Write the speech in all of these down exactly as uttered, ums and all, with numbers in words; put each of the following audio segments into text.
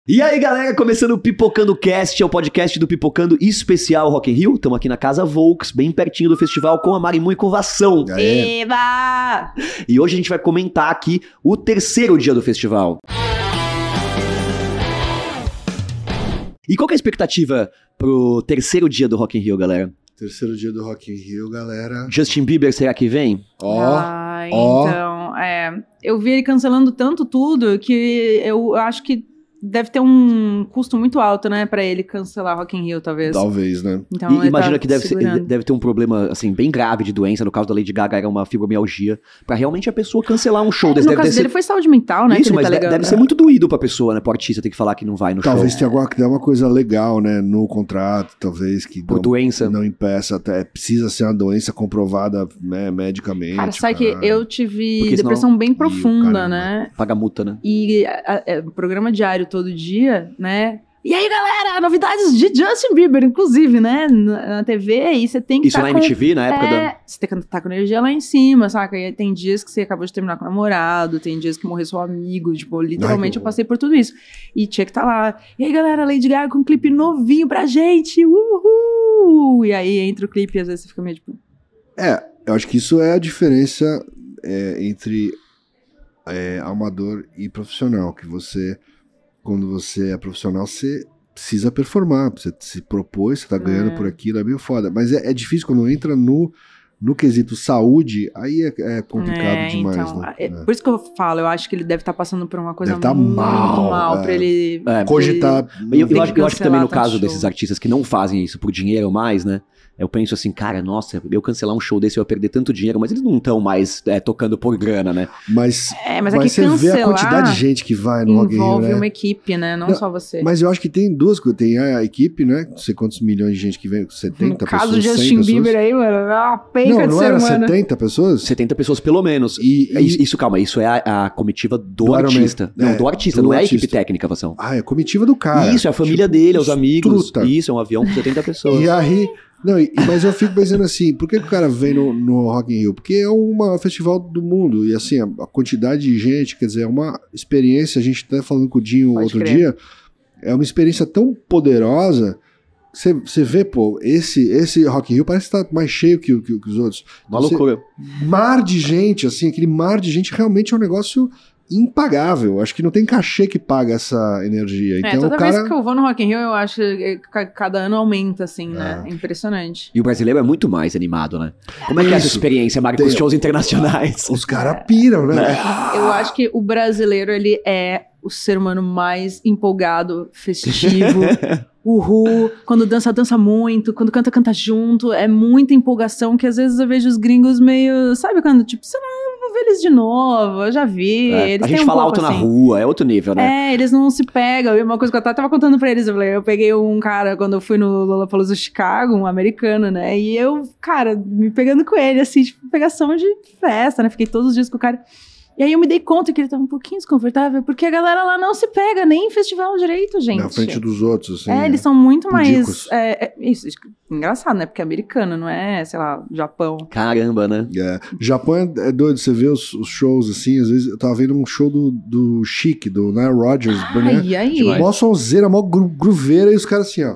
E aí, galera, começando o Pipocando Cast, é o podcast do Pipocando especial Rock in Rio. Estamos aqui na Casa Volks, bem pertinho do festival, com a Marimu e com o Vação. Eba! E hoje a gente vai comentar aqui o terceiro dia do festival. E qual que é a expectativa pro terceiro dia do Rock in Rio, galera? Terceiro dia do Rock in Rio, galera. Justin Bieber, será que vem? Ó, ah, ó. Então, é, eu vi ele cancelando tanto tudo que eu acho que deve ter um custo muito alto, né, pra ele cancelar Rock in Rio, talvez. Talvez, né? Então, E ele imagina tá que deve, ser, segurando. deve ter um problema, assim, bem grave de doença. No caso da Lady Gaga, era uma fibromialgia. Pra realmente a pessoa cancelar um show É, desse. no deve caso ser... dele foi saúde mental, né, Isso, que ele mas tá de- ligando. deve ser muito doído pra pessoa, né? Pro artista ter que falar que não vai no Talvez show. tenha alguma, tenha uma coisa legal, né, no contrato, talvez, que Por não, doença. não impeça, até precisa ser uma doença comprovada, né, medicamente. Cara, sabe que caralho. eu tive Porque senão- depressão bem profunda, caramba. né, Paga multa, né? e a- a- é, programa diário todo dia, né. E aí, galera, novidades de Justin Bieber, inclusive, né, na, na T V, e você tem que Isso tá na com... M T V, na época É, da... você tem que estar com energia lá em cima, saca? E aí tem dias que você acabou de terminar com o namorado, tem dias que morreu seu amigo, tipo, literalmente Ai, eu passei por tudo isso. E tinha que estar lá. E aí, galera, Lady Gaga com um clipe novinho pra gente, uhul! E aí entra o clipe e às vezes você fica meio tipo... É, eu acho que isso é a diferença é, entre é, amador e profissional, que você, quando você é profissional, você precisa performar, você se propôs, você tá ganhando É. por aquilo, é meio foda. Mas é, é difícil quando entra no, no quesito saúde, aí é, é complicado É, demais, então, né? é, É. Por isso que eu falo, eu acho que ele deve estar passando por uma coisa Deve tá muito mal, mal é. pra ele... É, pra Cogitar... Eu, eu, Tem acho, que eu acho que também no cancelar caso tanto desses show. artistas que não fazem isso por dinheiro mais, né? Eu penso assim, cara, nossa, eu cancelar um show desse eu ia perder tanto dinheiro, mas eles não estão mais é, tocando por grana, né? Mas, É, mas mas, é que você vê a cancelar quantidade de gente que vai no Rock in Rio, envolve né? uma equipe, né? Não, Não, só você. Mas eu acho que tem duas coisas. Tem a equipe, né? Não sei quantos milhões de gente que vem, setenta No caso pessoas, do cem Justin pessoas. Bieber aí, mano, é uma penca Não, de não ser era humano. setenta pessoas? setenta pessoas pelo menos. E, É e- Isso, isso, calma, isso é a, a comitiva do, Do Iron artista. Man. Não, É, do artista, do não é a equipe artista. técnica, Vação. Ah, é a comitiva do cara. Isso, é a família Tipo, dele, os amigos. truta. Isso, é um avião com setenta pessoas. E aí... Não, e- mas eu fico pensando assim, por que, que o cara vem no, no Rock in Rio? Porque é um festival do mundo, e assim, a, a quantidade de gente, quer dizer, é uma experiência, a gente tá falando com o Dinho Pode outro crer. dia, é uma experiência tão poderosa, você você vê, pô, esse, esse Rock in Rio parece que tá mais cheio que, o- que, o- que os outros. Uma Você- loucura. Mar de gente, assim, aquele mar de gente realmente é um negócio impagável. Acho que não tem cachê que paga essa energia. É, Então toda o cara... vez que eu vou no Rock in Rio, eu acho que ca- cada ano aumenta, assim, né? É. É impressionante. E o brasileiro é muito mais animado, né? Como é que é essa Isso. experiência, Marcos, com os Tem- shows internacionais? Os caras piram, né? Eu acho que o brasileiro, ele é o ser humano mais empolgado, festivo, uhul, quando dança, dança muito, quando canta, canta junto, é muita empolgação que às vezes eu vejo os gringos meio, sabe quando, tipo, você não vou ver eles de novo, eu já vi, É, eles a têm gente um fala pouco alto na assim. rua, é outro nível, né? É, eles não se pegam. E uma coisa que eu tava contando pra eles, eu falei, eu peguei um cara quando eu fui no Lollapalooza Chicago, um americano, né? E eu, cara, me pegando com ele, assim, tipo, pegação de festa, né? Fiquei todos os dias com o cara. E aí eu me dei conta que ele tava um pouquinho desconfortável, porque a galera lá não se pega nem em festival direito, gente. Na frente dos outros, assim. É, eles são muito pudicos. mais... É, é, isso, isso, engraçado, né? Porque é americano, não é, sei lá, Japão. Caramba, né? É. Japão é, é doido, você vê os, os shows assim, às vezes eu tava vendo um show do, do Chic, do Nile Rodgers, né? Ai, aí, Demais. Mó sonzeira, mó gru, gruveira, e os caras assim, ó.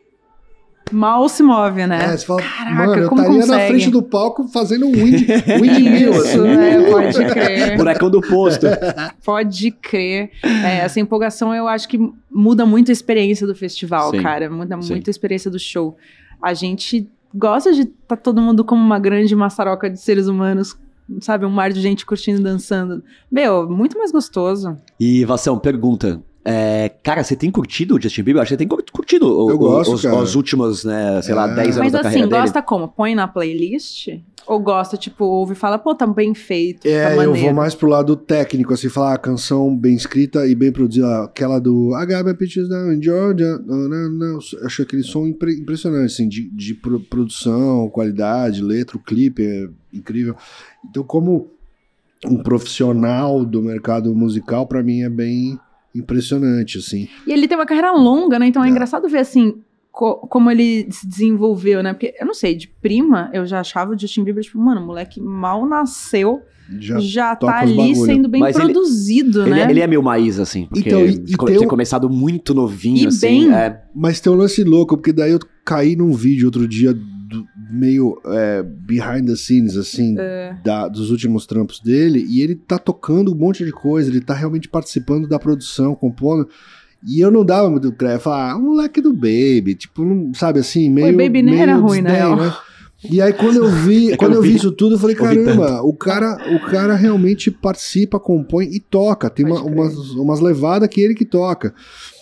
mal se move, né? É, você fala, Caraca, mano, eu como estaria na consegue? frente do palco fazendo um wind, windmill, Isso, assim. é, pode crer. Bonecão do posto. Pode crer. É, essa empolgação eu acho que muda muito a experiência do festival, Sim, cara. Muda sim. muito a experiência do show. A gente gosta de tá todo mundo como uma grande maçaroca de seres humanos, sabe? Um mar de gente curtindo e dançando. Meu, muito mais gostoso. E, Vação, pergunta. É, cara, você tem curtido o Justin Bieber? Acho que você tem cur- curtido o- Eu o- gosto, os, cara. os últimos, né, sei lá, É. dez anos Mas da assim, carreira dele. gosta como? Põe na playlist? Ou gosta, tipo, ouve e fala, pô, tá bem feito, É, tá eu maneiro. vou mais pro lado técnico, assim, falar a canção bem escrita e bem produzida, aquela do I got my pictures down in Georgia, não, não, não. Eu acho aquele som impre- impressionante, assim, de, de pro- produção, qualidade, letra, o clipe é incrível. Então, como um profissional do mercado musical, pra mim é bem impressionante, assim. E ele tem uma carreira longa, né? Então é, É. engraçado ver, assim, co- como ele se desenvolveu, né? Porque, eu não sei, de prima, eu já achava o Justin Bieber, tipo, mano, o moleque mal nasceu, Já, já toca tá os ali bagulho. sendo bem Mas ele- produzido, Ele, né? é- ele é meio Maísa, assim. Porque Então, e- e co- tem ter um- começado muito novinho, E assim. bem- É, Mas tem um lance louco, porque daí eu caí num vídeo outro dia do- meio é, behind the scenes, assim, É. da- dos últimos trampos dele, e ele tá tocando um monte de coisa, ele tá realmente participando da produção, compondo, e eu não dava muito crédito, eu falava, ah, o moleque do Baby, tipo, não, sabe assim, meio... Baby nem meio era ruim, desdém, não. né? E aí quando eu vi, É que quando eu eu vi vi- isso tudo, eu falei, eu vi caramba, o cara, o cara realmente participa, compõe e toca. Tem uma, Pode crer. umas, umas levadas que ele que toca.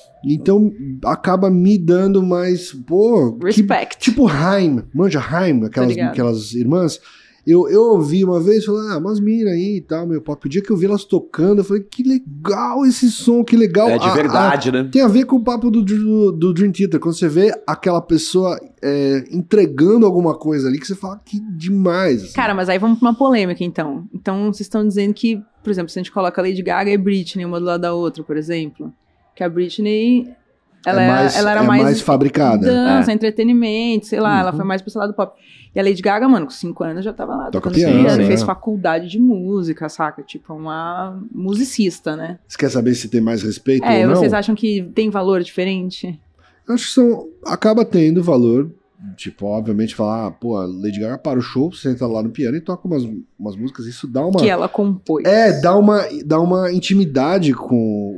Então acaba me dando mais, pô, que- Respect. tipo Haim, manja Haim, aquelas, ligado. aquelas irmãs. Eu, eu ouvi uma vez, falei, ah, umas minas aí e tal, meu papo. O dia que eu vi elas tocando, eu falei, que legal esse som, que legal. é de A- a- verdade, né? tem a ver com o papo do, do, do Dream Theater, quando você vê aquela pessoa é, entregando alguma coisa ali, que você fala, que demais. assim. Cara, mas aí vamos pra uma polêmica, então. Então, vocês estão dizendo que, por exemplo, se a gente coloca Lady Gaga e Britney uma do lado da outra, por exemplo, que a Britney, ela, é era- mais, ela era é mais, mais fabricada. dança, entretenimento, sei lá, ela Uhum. foi mais pra esse lado pop. E a Lady Gaga, mano, com cinco anos já tava lá Toca tocando piano, piano, né? fez faculdade de música, saca? Tipo, uma musicista, né? Você quer saber se tem mais respeito É, ou não? vocês acham que tem valor diferente? Eu acho que são, acaba tendo valor. Tipo, obviamente, falar, ah, pô, a Lady Gaga para o show, senta lá no piano e toca umas, umas músicas. Isso dá uma. Que ela compôs. É, dá uma, dá uma intimidade com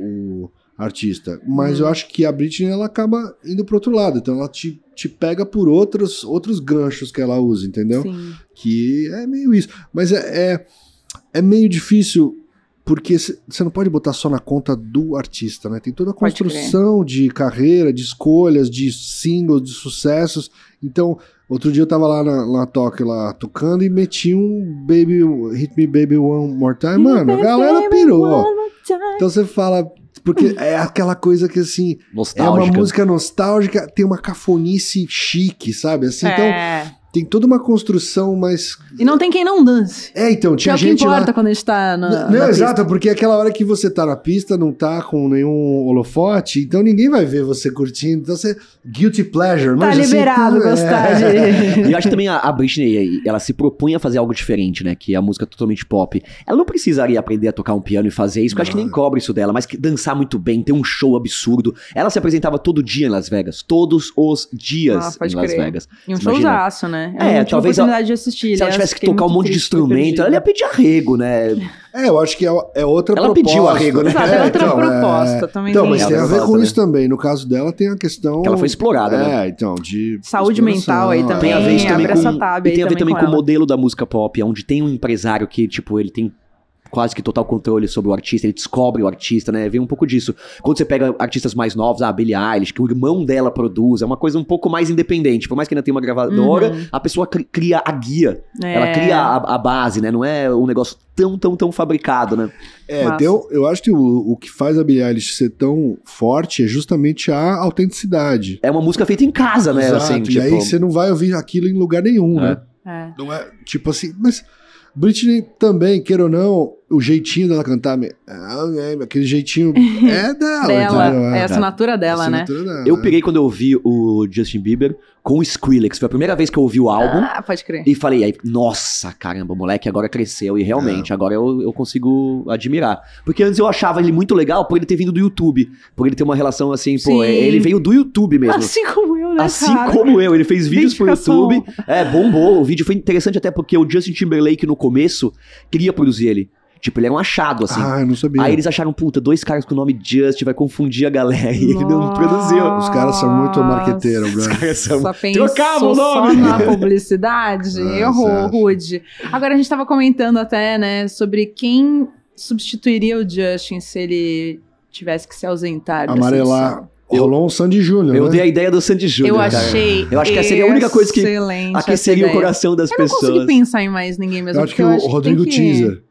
o artista. Mas Hum. eu acho que a Britney, ela acaba indo pro outro lado. Então ela te, te pega por outros, outros ganchos que ela usa, entendeu? Sim. Que é meio isso. Mas é, é, é meio difícil, porque você não pode botar só na conta do artista, né? Tem toda a Pode construção de carreira, de escolhas, de singles, de sucessos. Então, outro dia eu tava lá na, na Tóquio, lá tocando, e meti um Baby, Hit Me Baby One More Time. Mano, a galera pirou. Então você fala... Porque é aquela coisa que, assim, é Nostálgica. uma música nostálgica, tem uma cafonice chique, sabe? Assim, então, É. tem toda uma construção mais... E não tem quem não dance. É, então, Que tinha é o que gente importa lá... quando a gente tá na, Não, na exato, pista. porque é aquela hora que você tá na pista, não tá com nenhum holofote, então ninguém vai ver você curtindo, então você... Guilty pleasure, Tá manja, assim, liberado então, gostar é. de... E eu acho que também a, a Britney, ela se propõe a fazer algo diferente, né? Que é a música totalmente pop. Ela não precisaria aprender a tocar um piano e fazer isso, porque eu acho que nem cobra isso dela, mas que dançar muito bem, ter um show absurdo. Ela se apresentava todo dia em Las Vegas, todos os dias Ah, pode em Las crer. Vegas. E um Você imagina? showzaço, né? Eu É, não tive talvez oportunidade de assistir. Se ela aliás, tivesse que fiquei tocar um muito monte de triste, fiquei instrumento, ela ia perdida. pedir arrego, né? É, eu acho que é, é outra Ela proposta. pediu arrego, né? Exato, é outra então, proposta, também Então, tem mas isso. tem a ver Proposta, com né? isso também. No caso dela, tem a questão... Que ela foi explorada, né? É, então, de... Saúde exploração, mental aí é. também. Tem a ver isso também abre essa com, tab e aí tem a ver também também com com o ela. modelo da música pop, onde tem um empresário que, tipo, ele tem quase que total controle sobre o artista, ele descobre o artista, né? Vem um pouco disso. Quando você pega artistas mais novos, a Billie Eilish, que o irmão dela produz, é uma coisa um pouco mais independente. Por mais que ainda tenha uma gravadora, Uhum. a pessoa cri- cria a guia. É. Ela cria a, a base, né? Não é um negócio tão, tão, tão fabricado, né? É, Massa. tem o- eu acho que o, o que faz a Billie Eilish ser tão forte é justamente a autenticidade. É uma música feita em casa, né? Exato, Assim, e tipo, aí você não vai ouvir aquilo em lugar nenhum, É. né? É. Não é, tipo assim, mas Britney também, queira ou não, o jeitinho dela cantar, me- ah, é, aquele jeitinho é dela, Dela, entendeu? é a assinatura dela, né? assinatura dela, Eu é. pirei quando eu ouvi o Justin Bieber com o Skrillex. Foi a primeira vez que eu ouvi o álbum. Ah, pode crer. E falei, aí, nossa, caramba, o moleque agora cresceu. E realmente, É. agora eu, eu consigo admirar. Porque antes eu achava ele muito legal por ele ter vindo do YouTube. Por ele ter uma relação assim, Sim. pô, ele veio do YouTube mesmo. Assim como eu, né, Assim cara? como eu, ele fez vídeos pro Identificação. YouTube. É, bombou. O vídeo foi interessante até porque o Justin Timberlake, no começo, queria produzir ele. Tipo, ele era um achado, assim. Ah, eu não sabia. Aí eles acharam, puta, dois caras com o nome Just vai confundir a galera. E ele não produziu. Os caras são muito marqueteiros, Os bro. caras são... Só pensou Trocava o só nome. na publicidade. Ah, Errou, certo. rude. Agora, a gente tava comentando até, né, sobre quem substituiria o Justin se ele tivesse que se ausentar dessa Amarelar. edição. Rolou um Sandy Júnior, Eu né? dei a ideia do Sandy Júnior, Eu cara. achei Eu acho que essa seria a única coisa que excelente aqueceria essa o ideia. coração das Eu não consegui pessoas. pensar em mais ninguém mesmo. Eu acho porque que o eu acho Rodrigo tem que... Teaser.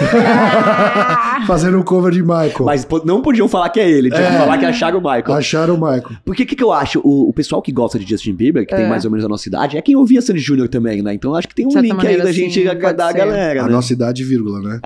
Fazendo um cover de Michael. Mas pô, não podiam falar que é ele, tinham que É. falar que acharam o Michael. Acharam o Michael. Porque o que, que eu acho? O, o pessoal que gosta de Justin Bieber, que tem É. mais ou menos a nossa idade, é quem ouvia Sandy Júnior também, né? Então eu acho que tem um De certa link aí maneira, da sim, gente pode agradar a ser. galera, A né? nossa idade, vírgula, né?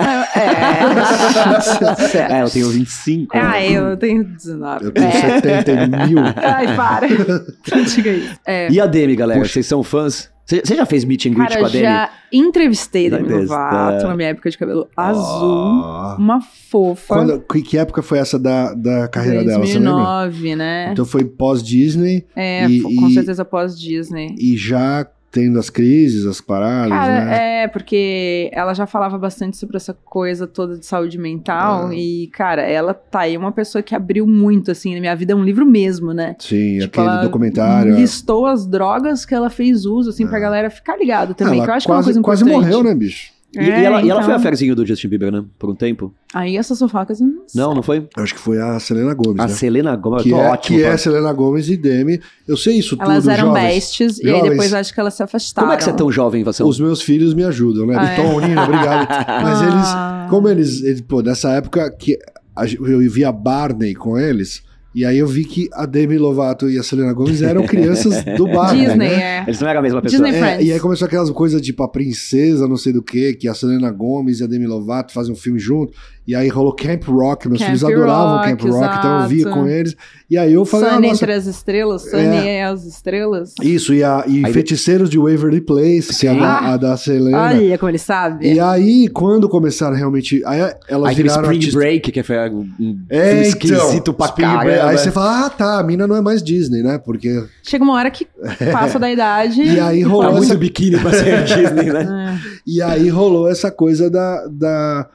É. É, eu tenho vinte e cinco. Ah, né? eu tenho dezenove. Eu tenho É. setenta mil. Ai, para. Não diga isso. É. E a Demi, galera? Puxa. Vocês são fãs? Você você já fez meet and greet Cara, com a Demi? já entrevistei Demi Já Lovato entrevista- na minha época de cabelo azul. Ah. Uma fofa. Quando, que, que época foi essa da, da carreira dela, você lembra? dois mil e nove, né? Então foi pós-Disney É, e- com e- certeza pós-Disney. e já tendo as crises, as paradas, Cara, né? é, porque ela já falava bastante sobre essa coisa toda de saúde mental. Ah. E, cara, ela tá aí uma pessoa que abriu muito, assim, na minha vida. É um livro mesmo, né? Sim, Tipo, aquele ela documentário. listou as drogas que ela fez uso, assim, pra galera ficar ligado também. Ela que eu acho quase, que é uma coisa quase importante. morreu, né, bicho? E, e ela, e ela então- foi a ferzinho do Justin Bieber, né? Por um tempo? Aí essas sofacas... eu Não, sei. Não, não foi? Acho que foi a Selena Gomes, A né? Selena Gomez, Que tô é, ótimo. que é pô. Selena Gomes e Demi. Eu sei isso tudo, Elas eram jovens. bestes, e aí Jovens. depois eu acho que elas se afastaram. Como é que você é tão jovem, Vassão? Os meus filhos me ajudam, né? Ah, é? Tom, Nina, obrigado. Mas Ah. eles, como eles, eles, pô, nessa época que a gen- eu via Barney com eles, e aí eu vi que a Demi Lovato e a Selena Gomes eram crianças do Barney, Disney, né? é. Eles não eram a mesma pessoa. Disney É, Friends. e aí começou aquelas coisas tipo a princesa, não sei do que, que a Selena Gomes e a Demi Lovato fazem um filme junto. E aí rolou Camp Rock, meus Camp filhos adoravam Rock, Camp Rock, então eu via exato. com eles. E aí eu falei, ah, Sunny nossa, entre as estrelas, Sunny e as estrelas. isso, e, a, e Aí- Feiticeiros de Waverly Place, que é a, da- a da Selena. Olha como ele sabe. E aí, quando começaram realmente. Aí elas Aí teve viraram Spring artista- Break, que foi um um É, filme então, esquisito pra Spring Break. caramba. Aí você fala, ah, tá, a mina não é mais Disney, né? Porque. Chega uma hora que passa da idade. E aí fala, rolou Tá muito essa- biquíni pra ser Disney, né? "É, E aí rolou essa coisa da. da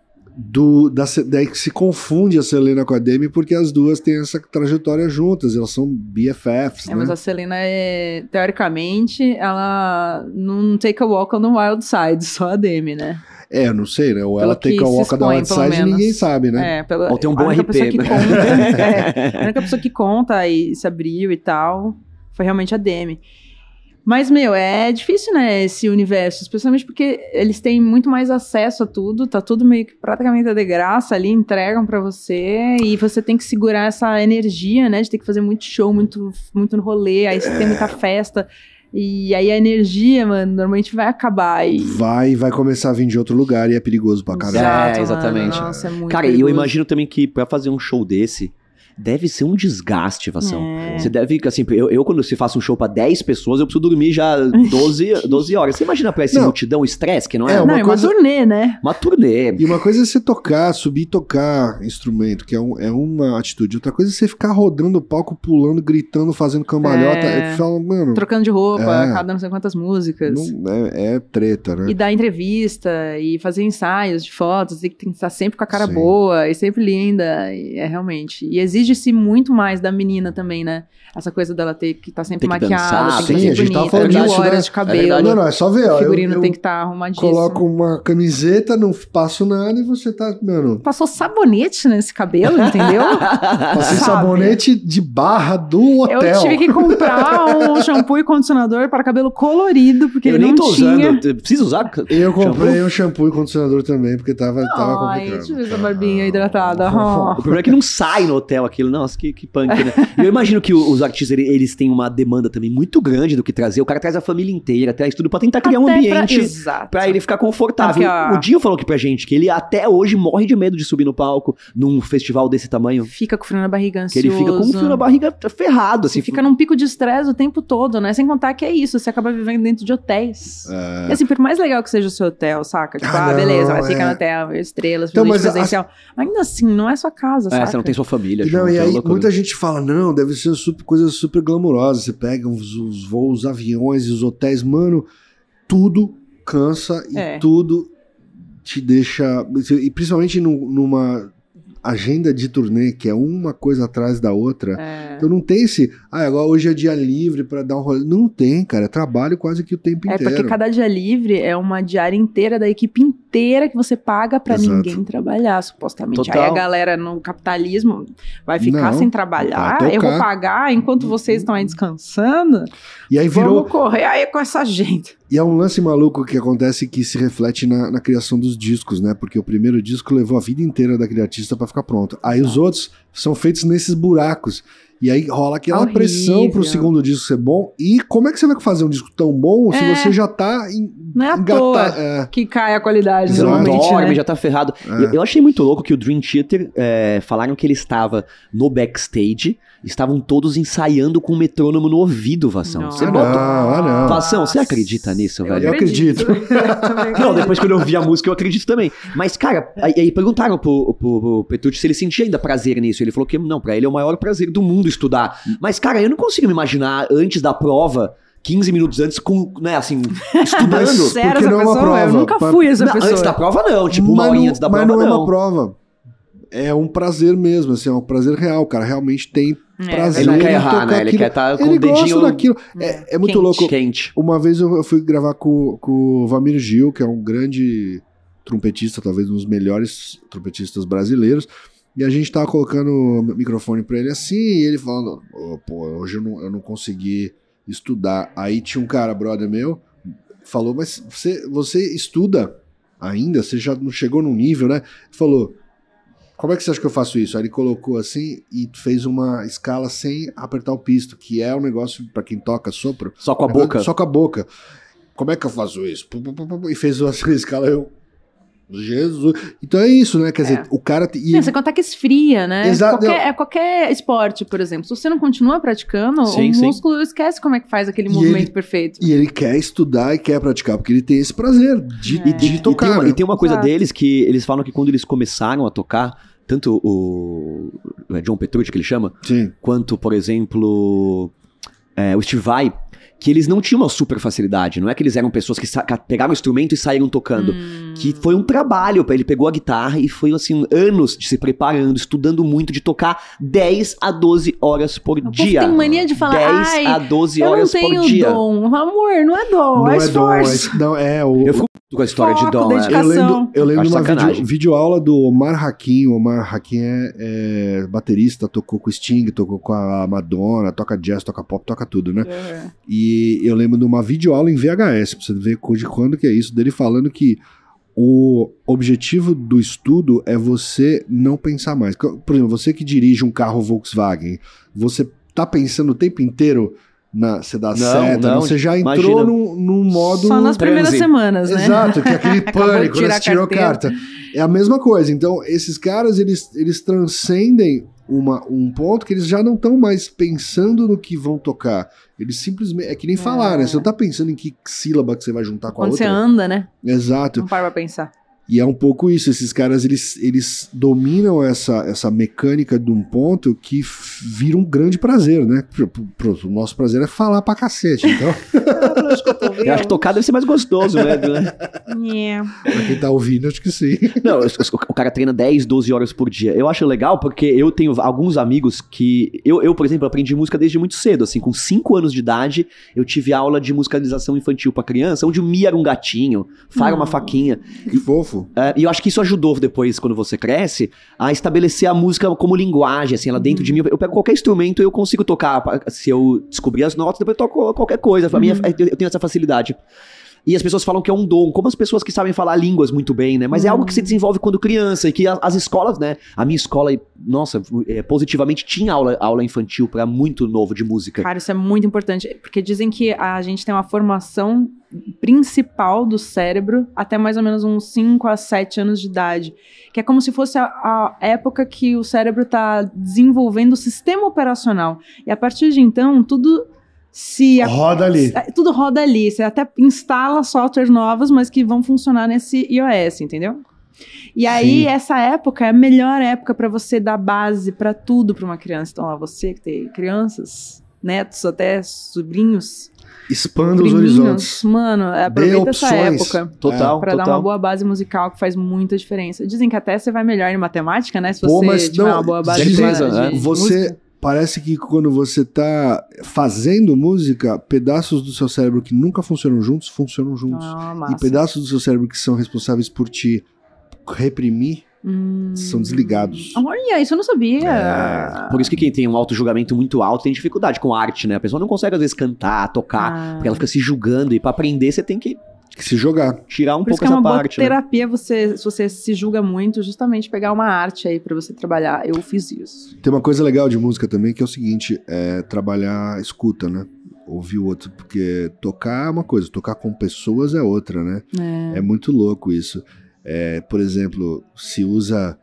do, da, Ce- daí que se confunde a Selena com a Demi, porque as duas têm essa trajetória juntas, elas são B F Fs, É, né? mas a Selena é, teoricamente, ela não take a walk on the wild side, só a Demi, né? É, eu não sei, né? Ou Pelo ela que take a se walk on the expõe, outside pelo e menos. ninguém sabe, né? É, pela, Ou tem um a bom única R P. pessoa que conta, é, a única pessoa que conta e se abriu e tal foi realmente a Demi. Mas, meu, é difícil, né, esse universo, especialmente porque eles têm muito mais acesso a tudo, tá tudo meio que praticamente de graça ali, entregam pra você, e você tem que segurar essa energia, né, de ter que fazer muito show, muito, muito rolê, aí você tem muita festa, e aí a energia, mano, normalmente vai acabar. E... Vai, vai começar a vir de outro lugar e é perigoso pra caralho. Exato, É, exatamente. mano, nossa, é muito Cara, e eu perigoso. imagino também que pra fazer um show desse, deve ser um desgaste, Vassão. É. Você deve, assim, eu, eu quando se faço um show pra dez pessoas, eu preciso dormir já doze, doze horas. Você imagina pra essa Não. multidão o estresse que não é? É, Não, uma é coisa- uma turnê, né? Uma turnê. E uma coisa é você tocar, subir e tocar instrumento, que é, um- é uma atitude. Outra coisa é você ficar rodando o palco, pulando, gritando, fazendo cambalhota. É. É, fala, mano, Trocando de roupa, É. cada não sei quantas músicas. não- é, é treta, né? E dar entrevista, e fazer ensaios de fotos, e que tem que estar sempre com a cara Sim. boa, e sempre linda, e é realmente. E exige-se muito mais da menina também, né? Essa coisa dela ter que estar sempre Tem que maquiada, dançar, tem que sim, ser a gente tava bonita, falando mil disso, horas né? de cabelo, verdade. Não, não, é só ver, ó. o Eu, figurino eu tem que estar arrumadíssimo. coloco uma camiseta, não passo nada e você tá, mano, Passou sabonete nesse cabelo, entendeu? passei Sabe? sabonete de barra do hotel. Eu tive que comprar um shampoo e condicionador para cabelo colorido, porque Eu ele nem não tô tinha. usando. Precisa usar? Eu comprei Shampoo? um shampoo e condicionador também, porque tava, tava Ai, complicado. deixa eu ver essa barbinha hidratada. O Oh. problema é que não sai no hotel aquilo. Nossa, que, que punk, né? E eu imagino que o- os artistas, ele- eles têm uma demanda também muito grande do que trazer. O cara traz a família inteira, traz tudo pra tentar criar um Até ambiente Pra... Exato. pra ele ficar confortável. Porque, ó, O Dinho falou aqui pra gente que ele até hoje morre de medo de subir no palco num festival desse tamanho. Fica com frio na barriga, Que ansioso. ele fica com um fio na barriga ferrado, Você assim. fica num pico de estresse o tempo todo, né? Sem contar que é isso, você acaba vivendo dentro de hotéis. É. E assim, por mais legal que seja o seu hotel, saca? Tipo, Ah, ah, não, beleza, vai é. ficar no hotel, ver estrelas, Então, fazer mas presencial. Ainda assim, não é sua casa, É, saca? você não tem sua família. Não, junto, e é aí loucura. muita gente fala, não, deve ser super, coisa super glamourosa. Você pega os, os voos, os aviões e os hotéis, mano, tudo cansa e É. tudo te deixa. E principalmente nu- numa agenda de turnê, que é uma coisa atrás da outra. É. Então não tem esse, ah, agora hoje é dia livre pra dar um rolê. Não tem, cara, é trabalho quase que o tempo É, inteiro. porque cada dia livre é uma diária inteira da equipe inteira que você paga pra Exato. ninguém trabalhar, supostamente. Total. Aí a galera no capitalismo vai ficar Não, sem trabalhar, vai eu vou tocar. pagar enquanto vocês estão aí descansando. E aí virou. Vamos correr aí com essa gente. E é um lance maluco que acontece que se reflete na, na criação dos discos, né? Porque o primeiro disco levou a vida inteira daquele artista pra ficar pronto. Aí os outros são feitos nesses buracos. E aí rola aquela Horrível. pressão pro segundo disco ser bom. E como é que você vai fazer um disco tão bom se É. você já tá em, Não é à engata- toa é. que cai a qualidade, Exato. normalmente, dorme, né? já tá ferrado. É. Eu, eu achei muito louco que o Dream Theater é, falaram que ele estava no backstage, estavam todos ensaiando com o metrônomo no ouvido, Vassão. Nossa. Você Ah, bota. não, ah, não. Vassão, você acredita nisso, Eu velho? Eu acredito. Não, depois quando eu vi a música eu acredito também. Mas, cara, aí, aí perguntaram pro, pro, pro Petrucci se ele sentia ainda prazer nisso. Ele falou que não, pra ele é o maior prazer do mundo estudar. Mas, cara, eu não consigo me imaginar antes da prova, quinze minutos antes, com, né, assim, estudando. Você era Porque essa não é uma pessoa? Eu prova. nunca Pra- fui essa Não, pessoa. antes da prova não, tipo, uma Mas horinha não- antes da mas prova não é não. uma prova. É um prazer mesmo, assim, é um prazer real. O cara realmente tem É, prazer Ele não quer em errar, tocar né? Ele aquilo. quer estar com Ele o dedinho gosta daquilo. É, é muito quente. louco. quente. Uma vez eu eu fui gravar com, com o Vamir Gil, que é um grande trompetista, talvez um dos melhores trompetistas brasileiros. E a gente tava colocando o microfone pra ele assim, e ele falando: "Ô, pô, hoje eu não, eu não consegui estudar." Aí tinha um cara, brother meu, falou: "Mas você, você estuda ainda? Você já não chegou num nível, né?" Ele falou: "Como é que você acha que eu faço isso?" Aí ele colocou assim e fez uma escala sem apertar o pisto, que é um negócio pra quem toca sopro. Só com a boca. Só com a boca. Como é que eu faço isso? Pu, pu, pu, pu, E fez uma escala, eu... Jesus. Então é isso, né? Quer dizer, o cara... te- E É, você contar que esfria, né? Exato, Qualquer, não. é qualquer esporte, por exemplo. Se você não continua praticando, Sim, o sim. músculo esquece como é que faz aquele E movimento ele- perfeito. E ele quer estudar e quer praticar, porque ele tem esse prazer de, É. de E tocar. tem, uma, né? e tem uma coisa Exato. deles que eles falam que quando eles começaram a tocar, tanto o é John Petrucci, que ele chama, Sim. quanto, por exemplo, é, o Steve Vai, que eles não tinham uma super facilidade. Não é que eles eram pessoas que sa- pegaram o instrumento e saíram tocando. Hum. Que foi um trabalho, pra ele pegou a guitarra e foi, assim, anos de se preparando, estudando muito, de tocar dez a doze horas por O povo dia. tem mania de falar, dez ai, a doze eu não horas por tenho dia. dom. Amor, não é dom, Não é é dom, é, esforço. não, é o, Eu fico com a história Foco, de dom. dedicação. É. Eu lembro, eu lembro Acho de uma sacanagem. vídeo, videoaula do Omar Hakim. O Omar Hakim é, é baterista, tocou com o Sting, tocou com a Madonna, toca jazz, toca pop, toca tudo, né? É. E eu lembro de uma videoaula em V H S, pra você ver de quando que é isso, dele falando que o objetivo do estudo é você não pensar mais. Por exemplo, você que dirige um carro Volkswagen, você tá pensando o tempo inteiro na, você dá Não, seta, não, você já entrou imagina. num, num modo... Só nas primeiras transe. semanas, né? Exato, que é aquele Acabou de pânico, né? tirar Você a tirou carteira. carta. É a mesma coisa. Então, esses caras, eles, eles transcendem uma, um ponto que eles já não estão mais pensando no que vão tocar. Eles simplesmente... É que nem falar, né? Você não tá pensando em que sílaba que você vai juntar com a Quando você outra. anda, né? Exato. Não para pra pensar. E é um pouco isso. Esses caras, eles, eles dominam essa, essa mecânica de um ponto que f- vira um grande prazer, né? Pro, pro- pro- o nosso prazer é falar pra cacete. Então, Eu acho que tocar deve ser mais gostoso, né? Yeah. pra quem tá ouvindo, acho que sim. Não, o, o cara treina dez, doze horas por dia. Eu acho legal porque eu tenho alguns amigos que... Eu, eu, por exemplo, aprendi música desde muito cedo. Assim, com cinco anos de idade, eu tive aula de musicalização infantil pra criança, onde o Mi era um gatinho, Fá era uma Hum. faquinha. Que fofo. É, e eu acho que isso ajudou depois, quando você cresce, a estabelecer a música como linguagem, assim, ela dentro de mim. Eu pego qualquer instrumento e eu consigo tocar. Se eu descobrir as notas, depois eu toco qualquer coisa. Pra mim, é- eu eu tenho essa facilidade. E as pessoas falam que é um dom, como as pessoas que sabem falar línguas muito bem, né? Mas é algo que se desenvolve quando criança, e que a- as escolas, né? A minha escola, nossa, é, positivamente tinha aula, aula infantil pra muito novo de música. Cara, isso é muito importante, porque dizem que a gente tem uma formação principal do cérebro até mais ou menos uns cinco a sete anos de idade, que é como se fosse a, a época que o cérebro está desenvolvendo o sistema operacional. E a partir de então, tudo se... Roda ali. Tudo roda ali, você até instala softwares novos, mas que vão funcionar nesse iOS, entendeu? E aí, Sim. essa época é a melhor época para você dar base para tudo para uma criança. Então, ó, você que tem crianças, netos, até sobrinhos, Expanda os priminhos, horizontes. mano, aproveita essa opções. época Total, para dar total. uma boa base musical que faz muita diferença. Dizem que até você vai melhor em matemática, né? Se Pô, você mas tiver não, uma boa base certeza, de, né? de Você música. parece que quando você tá fazendo música, pedaços do seu cérebro que nunca funcionam juntos, funcionam juntos. Ah, E massa. pedaços do seu cérebro que são responsáveis por te reprimir Hum. são desligados. Olha, isso eu não sabia. É. Por isso que quem tem um auto-julgamento muito alto tem dificuldade com arte, né? A pessoa não consegue, às vezes, cantar, tocar, Ah. porque ela fica se julgando. E pra aprender, você tem que Se jogar. Tirar um Por isso pouco que é essa uma boa parte, né? terapia, você, se você se julga muito, justamente pegar uma arte aí pra você trabalhar. Eu fiz isso. Tem uma coisa legal de música também, que é o seguinte, é trabalhar escuta, né? Ouvir o outro, porque tocar é uma coisa, tocar com pessoas é outra, né? É. É muito louco isso. É, por exemplo, se usa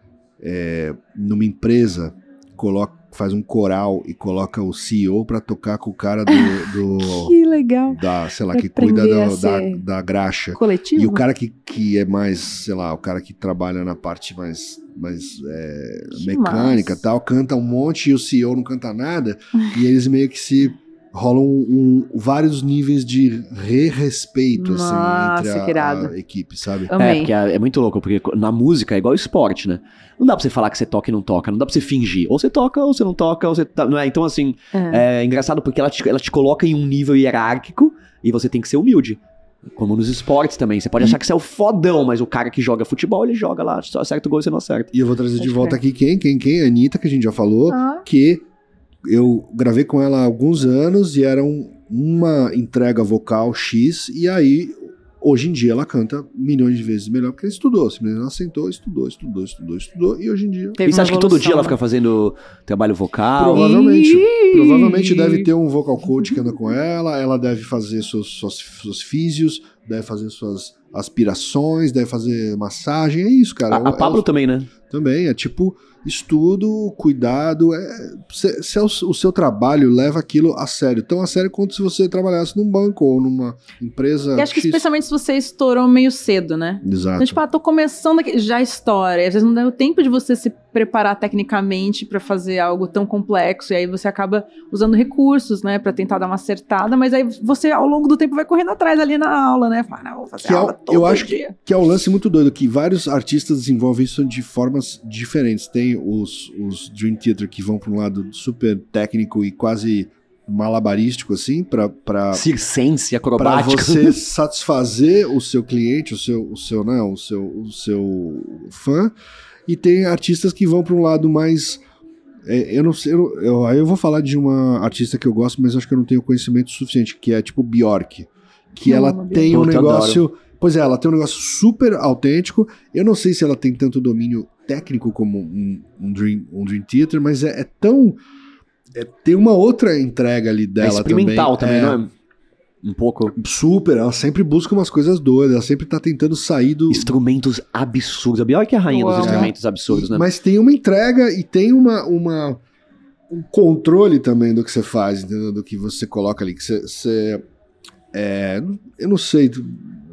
é, numa empresa, coloca, faz um coral e coloca o C E O pra tocar com o cara do... do Que legal. da, sei lá, Pra que cuida aprender a do, da, ser da graxa. Coletivo? E o cara que, que é mais, sei lá, o cara que trabalha na parte mais, mais é, Que mecânica e massa. tal, canta um monte e o C E O não canta nada, e eles meio que se rolam um, um, vários níveis de re-respeito assim, Nossa, entre que irado. a, a equipe, sabe? É, Amei. porque é, é muito louco, porque na música é igual esporte, né? Não dá pra você falar que você toca e não toca, não dá pra você fingir. Ou você toca, ou você não toca, ou você tá, não é? Então, assim, É. é engraçado porque ela te, ela te coloca em um nível hierárquico e você tem que ser humilde. Como nos esportes também. Você pode achar que você é o fodão, mas o cara que joga futebol, ele joga lá, só acerta o gol e você não acerta. E eu vou trazer de Pode volta crer. aqui quem? Quem? Quem? A Anitta, que a gente já falou, Ah, que eu gravei com ela há alguns anos e era um- uma entrega vocal X, e aí, hoje em dia, ela canta milhões de vezes melhor, porque ela estudou. Simplesmente ela sentou, estudou, estudou, estudou, estudou, e hoje em dia... teve E você uma acha que todo dia ela evolução, fica fazendo trabalho vocal? Provavelmente. Ih! Provavelmente deve ter um vocal coach que anda com ela, ela deve fazer seus, suas, seus físios, deve fazer suas aspirações, deve fazer massagem, é isso, cara. A, a É- Pablo é- também, né? Também, é tipo estudo, cuidado, é, se, se é o, o seu trabalho leva aquilo a sério, tão a sério quanto se você trabalhasse num banco ou numa empresa E acho que X. especialmente se você estourou meio cedo, né? Exato. Então, tipo, ah, tô começando aqui, já estoura. E às vezes não deu tempo de você se preparar tecnicamente pra fazer algo tão complexo. E aí você acaba usando recursos, né, pra tentar dar uma acertada. Mas aí você, ao longo do tempo, vai correndo atrás ali na aula, né? Fala, não, vou fazer Que é o- aula todo eu acho dia. Que é um lance muito doido, que vários artistas desenvolvem isso de formas diferentes. Tem os, os Dream Theater que vão para um lado super técnico e quase malabarístico, assim, para para Circense, para acrobático. você satisfazer o seu cliente, o seu, o seu, né, o seu, o seu fã. E tem artistas que vão para um lado mais... é, eu não sei, eu, eu, aí eu vou falar de uma artista que eu gosto, mas acho que eu não tenho conhecimento suficiente, que é tipo Bjork. Que Eu ela amo a Bjork. tem um Puta, eu negócio... Pois é, ela tem um negócio super autêntico. Eu não sei se ela tem tanto domínio técnico como um, um, Dream, um Dream Theater, mas é, é tão... é- tem uma outra entrega ali É dela experimental também, é, não é? Um pouco. Super, ela sempre busca umas coisas doidas, ela sempre tá tentando sair do... Instrumentos absurdos. A Bjork é a rainha dos Uau. instrumentos absurdos, né? Mas tem uma entrega e tem uma, uma, um controle também do que você faz, entendeu? Do que você coloca ali. Que você, você- é, eu não sei. tu-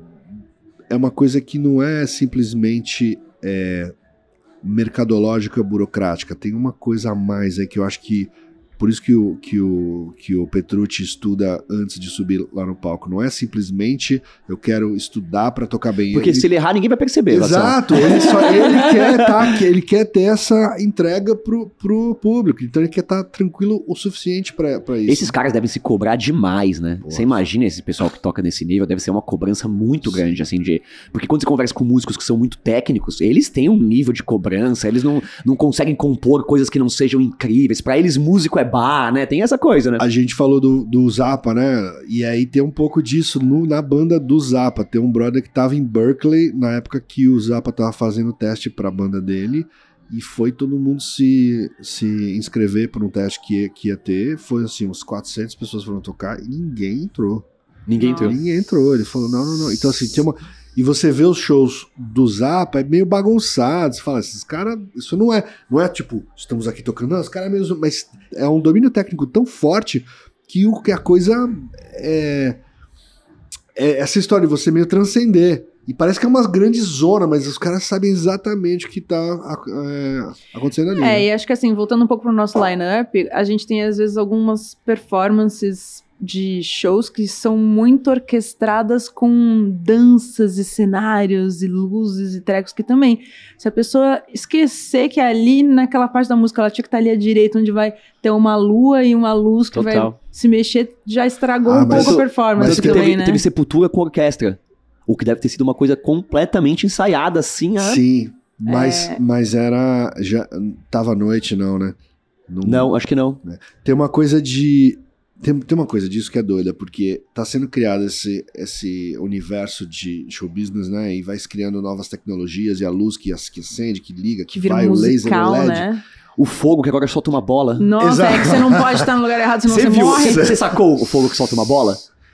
É uma coisa que não é simplesmente é, mercadológica, burocrática. Tem uma coisa a mais aí que eu acho que... Por isso que o, que, o, que o Petrucci estuda antes de subir lá no palco. Não é simplesmente eu quero estudar pra tocar bem. Porque Ele- se ele errar, ninguém vai perceber. Vassal. Exato, ele, só, ele, quer tá, ele quer ter essa entrega pro, pro público, então ele quer estar tranquilo o suficiente pra, pra isso. Esses caras devem se cobrar demais, né? Porra. Você imagina esse pessoal que toca nesse nível, deve ser uma cobrança muito grande, assim, de... Porque quando você conversa com músicos que são muito técnicos, eles têm um nível de cobrança, eles não, não conseguem compor coisas que não sejam incríveis. Pra eles, músico é bar, né? Tem essa coisa, né? A gente falou do, do Zappa, né? E aí tem um pouco disso no- na banda do Zappa. Tem um brother que tava em Berkeley na época que o Zappa tava fazendo o teste pra banda dele. E foi todo mundo se, se inscrever para um teste que, ia- que ia ter. Foi assim, uns quatrocentas pessoas foram tocar e ninguém entrou. Ninguém entrou. Ninguém entrou. Ele falou, não, não, não. Então, assim, tem uma... E você vê os shows do Zappa, é meio bagunçado. Você fala, esses caras... Isso não é... Não é tipo, estamos aqui tocando. Não, os caras mesmo... Mas é um domínio técnico tão forte que, o, que a coisa é... é... Essa história de você meio transcender. E parece que é uma grande zona, mas os caras sabem exatamente o que tá é, acontecendo ali. É, né? e acho que assim, voltando um pouco pro nosso line-up, a gente tem às vezes algumas performances de shows que são muito orquestradas com danças e cenários e luzes e trecos que também, se a pessoa esquecer que ali naquela parte da música ela tinha que estar ali à direita, onde vai ter uma lua e uma luz que Total. vai se mexer, já estragou Ah, um mas- pouco a performance mas Tanto que também, teve, né? teve Sepultura com orquestra. O que deve ter sido uma coisa completamente ensaiada, assim. A... Sim, mas, É. mas era... Já, tava à noite, não, né? Não, acho que não. Tem uma coisa de... Tem, tem uma coisa disso que é doida, porque tá sendo criado esse, esse universo de show business, né? E vai se criando novas tecnologias, e a luz que, que acende, que liga, que, Que vira vai, um o laser, musical, o L E D. né? O fogo que agora solta uma bola. Nossa, Exato. é que você não pode estar no lugar errado, senão você, Você viu? morre. Você sacou o fogo que solta uma bola?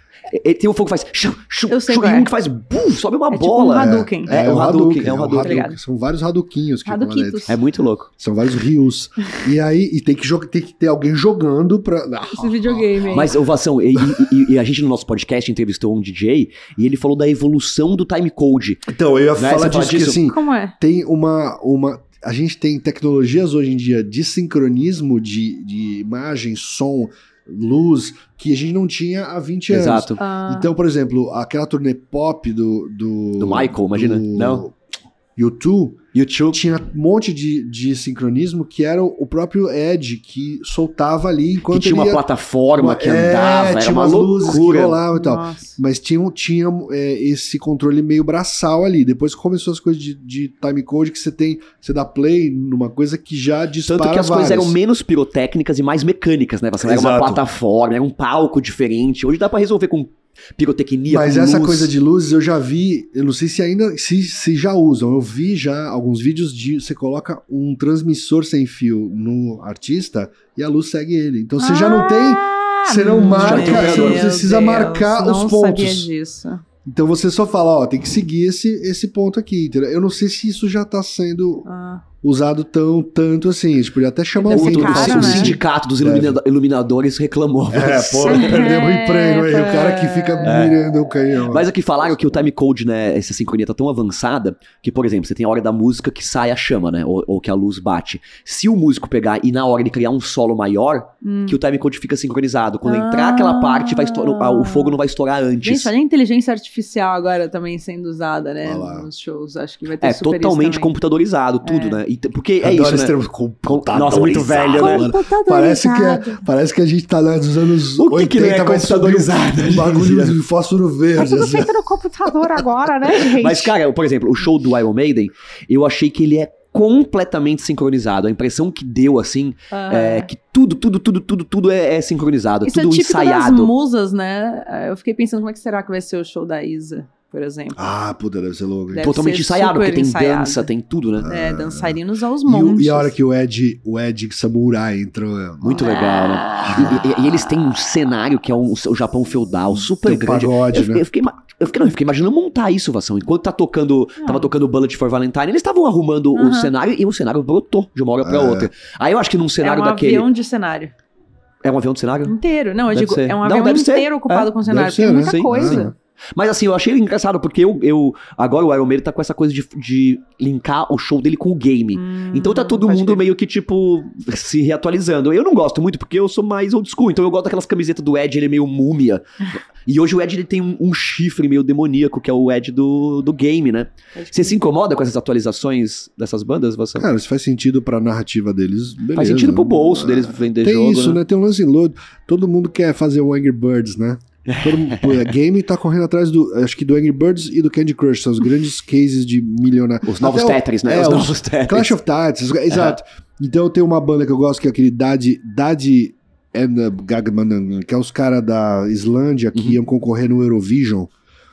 E- Tem um fogo que faz... Shum, shum, Eu sei shum, qual e é. um que faz... Bum, sobe uma É tipo bola. um Hadouken. É, é um Hadouken, é um Hadouken. Obrigado. São vários Hadouquinhos que ficam lá Hadoukitos. dentro. É muito louco. São vários rios. E aí, e tem que, jogar, tem que ter alguém jogando pra... Esse videogame aí. Mas, ô Vação, e, e- e a gente no nosso podcast entrevistou um D J e ele falou da evolução do timecode. Então, eu ia Né, falar você disso, fala que disso? assim, Como é? tem uma... uma a gente tem tecnologias hoje em dia de sincronismo de, de imagem, som, luz, que a gente não tinha há vinte anos. Exato. Ah, Então, por exemplo, aquela turnê pop do... Do, Do Michael, imagina. do Não. U dois YouTube. tinha um monte de, de sincronismo que era o próprio Ed que soltava ali Que enquanto tinha uma ele ia- plataforma uma- que é, andava, era tinha uma umas luzes que loucura. rolavam e tal. nossa. Mas tinha, tinha é, esse controle meio braçal ali. Depois começou as coisas de, de timecode que você tem, você dá play numa coisa que já dispara Tanto que as várias. coisas eram menos pirotécnicas e mais mecânicas, né? Você era uma Exato. plataforma, era um palco diferente. Hoje dá pra resolver com pirotecnia, Mas com essa luz. coisa de luzes eu já vi, eu não sei se ainda se, se já usam. Eu vi já alguns vídeos de você coloca um transmissor sem fio no artista e a luz segue ele. Então você já não tem, Ah, você não meu marca, você não precisa Deus, marcar os não pontos. sabia disso. então você só fala, ó, tem que seguir esse, esse ponto aqui, entendeu? Eu não sei se isso já tá sendo Ah. usado tão tanto assim. A gente podia até chamar Deve o ser Windows. caro, o né? sindicato dos ilumina- iluminadores reclamou. É, pô, perdemos o emprego aí. O cara que fica É. mirando o canhão. Mas aqui falaram que o timecode, né, essa sincronia tá tão avançada que, por exemplo, você tem a hora da música que sai a chama, né, ou, ou que a luz bate. Se o músico pegar e na hora ele criar um solo maior, Hum. que o timecode fica sincronizado. Quando Ah. entrar aquela parte, vai estourar- ah, o fogo não vai estourar antes. Gente, olha a inteligência artificial agora também sendo usada, né? Olha lá. Nos shows. Acho que vai ter É super totalmente isso também. computadorizado, tudo, né? E t- porque é Adoro isso, esse né? termo, Com- computadorizado. Nossa, muito velho, né? mano. Parece que, é, parece que a gente tá lá nos anos O que que não é oitenta, vai subir computadorizado, um bagulho de fósforo É verde. tudo assim. feito no computador agora, né, gente? Mas, cara, por exemplo, o show do Iron Maiden, eu achei que ele é completamente sincronizado. A impressão que deu, assim, Ah. é que tudo, tudo, tudo, tudo, tudo é, é sincronizado. Isso tudo é típico ensaiado. das musas, né? Eu fiquei pensando como é que será que vai ser o show da Isa, por exemplo. Ah, puta, deve ser louco. hein? Deve Totalmente ser ensaiado, super porque tem ensaiado. dança, tem tudo, né? É, dançarinos aos E, o- montes. e a hora que o Ed, o Ed Samurai entrou. Muito Ah. legal, né? E, e- e eles têm um cenário que é um, o Japão feudal, super Tem um grande. pagode, eu, fiquei- né? eu fiquei, ima- eu fiquei, não, eu fiquei imaginando montar isso, Vação. Enquanto tá tocando, Não. tava tocando Bullet for Valentine, eles estavam arrumando o Aham. cenário e o cenário brotou de uma hora pra É. outra. Aí eu acho que num É cenário um daquele. avião de cenário. É um avião de cenário? Inteiro. Não, eu Deve digo, ser. é um Não, avião deve ser. inteiro ocupado É, com cenário. deve ser, Tem né? muita Sim. coisa. Mas assim, eu achei engraçado porque eu, eu agora o Iron Maiden tá com essa coisa de, de linkar o show dele com o game. Hum, Então tá todo pode mundo crer. meio que, tipo, se reatualizando. Eu não gosto muito porque eu sou mais old school. Então eu gosto daquelas camisetas do Ed, ele é meio múmia. E hoje o Ed ele tem um, um chifre meio demoníaco, que é o Ed do, do game, né? Pode Você se incomoda com essas atualizações dessas bandas, você? Cara, se faz sentido pra narrativa deles, beleza. Faz sentido pro bolso Ah, deles vender Tem jogo, isso, né? né? Tem um lance louco. Todo mundo quer fazer o Angry Birds, né? Todo mundo, pô, a game tá correndo atrás do, acho que do Angry Birds e do Candy Crush, são os grandes cases de milionário. Os novos Até o- Tetris, né? É, os os novos Tetris. Clash of Titans, exato. Então tem uma banda que eu gosto que é aquele Daddy, Daddy and the Gagman, que é os caras da Islândia que Uhum. iam concorrer no Eurovision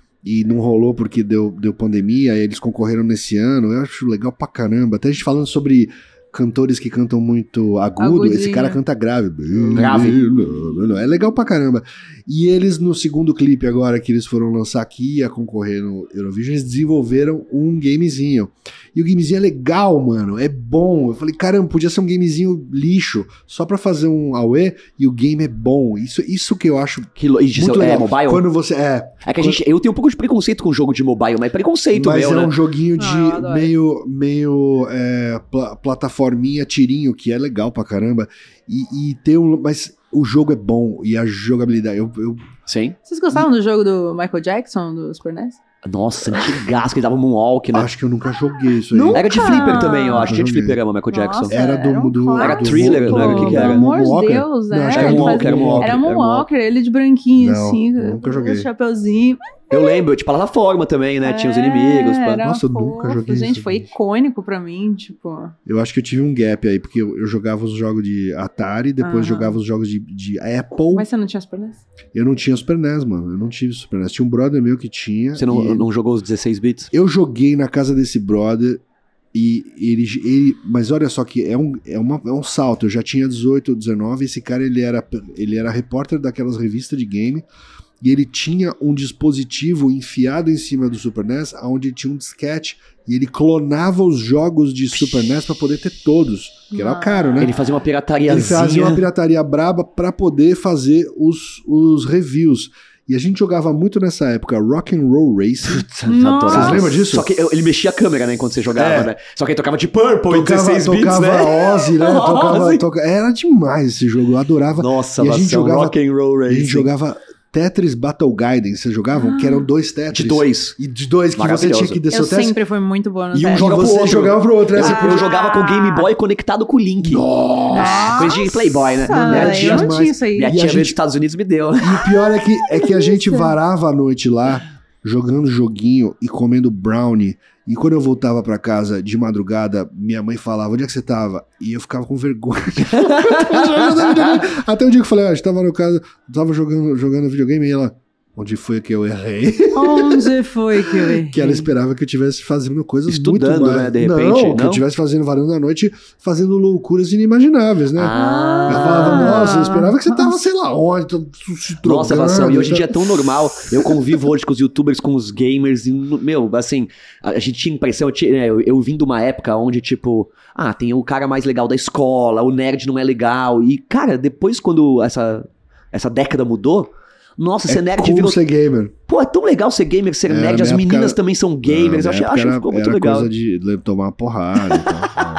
e não rolou porque deu, deu pandemia, aí eles concorreram nesse ano. Eu acho legal pra caramba. Até a gente falando sobre cantores que cantam muito agudo, Agudinho. esse cara canta grave. Grave. É legal pra caramba. E eles, no segundo clipe agora que eles foram lançar aqui, a concorrer no Eurovision, eles desenvolveram um gamezinho. E o gamezinho é legal, mano. É bom. Eu falei, caramba, podia ser um gamezinho lixo, só pra fazer um auê, e o game é bom. Isso, isso que eu acho Que, lo- e de muito seu- é, legal. mobile? Quando você... É, É que a gente, eu tenho um pouco de preconceito com jogo de mobile, mas é preconceito mas meu, é né? um joguinho de Ah, eu adoro. meio, meio é, pla- plataforminha, tirinho, que é legal pra caramba. E, e tem um... Mas o jogo é bom, e a jogabilidade... Eu, eu, Sim. Vocês gostavam do jogo do Michael Jackson, do Super N E S? Nossa, antigaço, que ele dava moonwalk, né? acho que eu nunca joguei isso aí. Nunca? Era de flipper também, eu acho. Tinha de Joguei. fliperama, Michael Jackson. Nossa, Era do- um do- clássico, Era thriller, não era? O que que era? Pelo amor de Moonwalker? Deus, Não, né? acho que era Ele Moonwalker, fazia- era Moonwalker, Era era Moonwalker, ele de branquinho, Não, assim, nunca com joguei. o chapeuzinho. Eu lembro, tipo, plataforma também, né? Tinha os inimigos. Pá. Era Nossa, eu fofo. nunca joguei Gente, isso. foi icônico pra mim, tipo... Eu acho que eu tive um gap aí, porque eu, eu jogava os jogos de Atari, depois Aham. jogava os jogos de, de Apple. Mas você não tinha Super N E S? Eu não tinha Super N E S, mano. Eu não tive Super N E S. Tinha um brother meu que tinha. Você não, e ele- não jogou os dezesseis bits? Eu joguei na casa desse brother e ele, ele mas olha só que é um, é, uma, é um salto. Eu já tinha dezoito ou dezenove. Esse cara ele era, ele era repórter daquelas revistas de game e ele tinha um dispositivo enfiado em cima do Super N E S, onde tinha um disquete e ele clonava os jogos de Super N E S pra poder ter todos, que era Nossa. caro, né? Ele fazia uma Ele piratariazinha. fazia uma pirataria braba pra poder fazer os, os reviews. E a gente jogava muito nessa época Rock and Roll Racing. Nossa. Vocês lembram disso? Só que eu- ele mexia a câmera, né, enquanto você jogava, É. né? Só que ele tocava de Purple em Tocava, dezesseis bits, tocava né? Ozzy, né? Tocava, Ozzy. toca- Era demais esse jogo, eu adorava. Nossa, E a gente vação, jogava- Rock and Roll A Racing. gente jogava Tetris Battle Gaiden, vocês jogavam? Que eram dois Tetris. De dois. E de dois, que você Maravilhoso. tinha que descer Eu o Tetris. sempre fui muito boa no E um Tetris. joga E pro você outro. jogava pro outro. Eu, Essa eu jogava com o Game Boy conectado com o Link. Nossa! Coisa de Playboy, né? Nossa, Minha eu tia, não demais. tinha isso aí. minha E a tia veio gente- dos Estados Unidos e me deu. E o pior é que, é que a gente Delícia. varava a noite lá, jogando joguinho e comendo brownie. E quando eu voltava pra casa de madrugada, minha mãe falava, onde é que você tava? E eu ficava com vergonha. Até o dia que eu falei, ah, a gente tava no caso, tava jogando, jogando videogame e ela, onde foi que eu errei? Onde foi que eu errei? Que ela esperava que eu estivesse fazendo coisas Estudando, muito mais... né, de não, repente, que eu não? estivesse fazendo varanda à noite, fazendo loucuras inimagináveis, né? Ah. Ela falava, nossa, eu esperava que você tava, sei lá onde, tô se drogando. Nossa, Vação, e hoje em tá? dia é tão normal. Eu convivo hoje com os youtubers, com os gamers, e, meu, assim, a, a gente tinha impressão, eu, tinha, eu, eu vim de uma época onde, tipo, ah, tem o cara mais legal da escola, o nerd não é legal, e, cara, depois quando essa, essa década mudou, nossa, ser É nerd cool virou... ser gamer. Pô, é tão legal ser gamer, ser É, nerd, na as minha meninas época- também são gamers, Não, eu na achei, época acho que era, ficou muito era legal. coisa de le- tomar uma porrada e tal.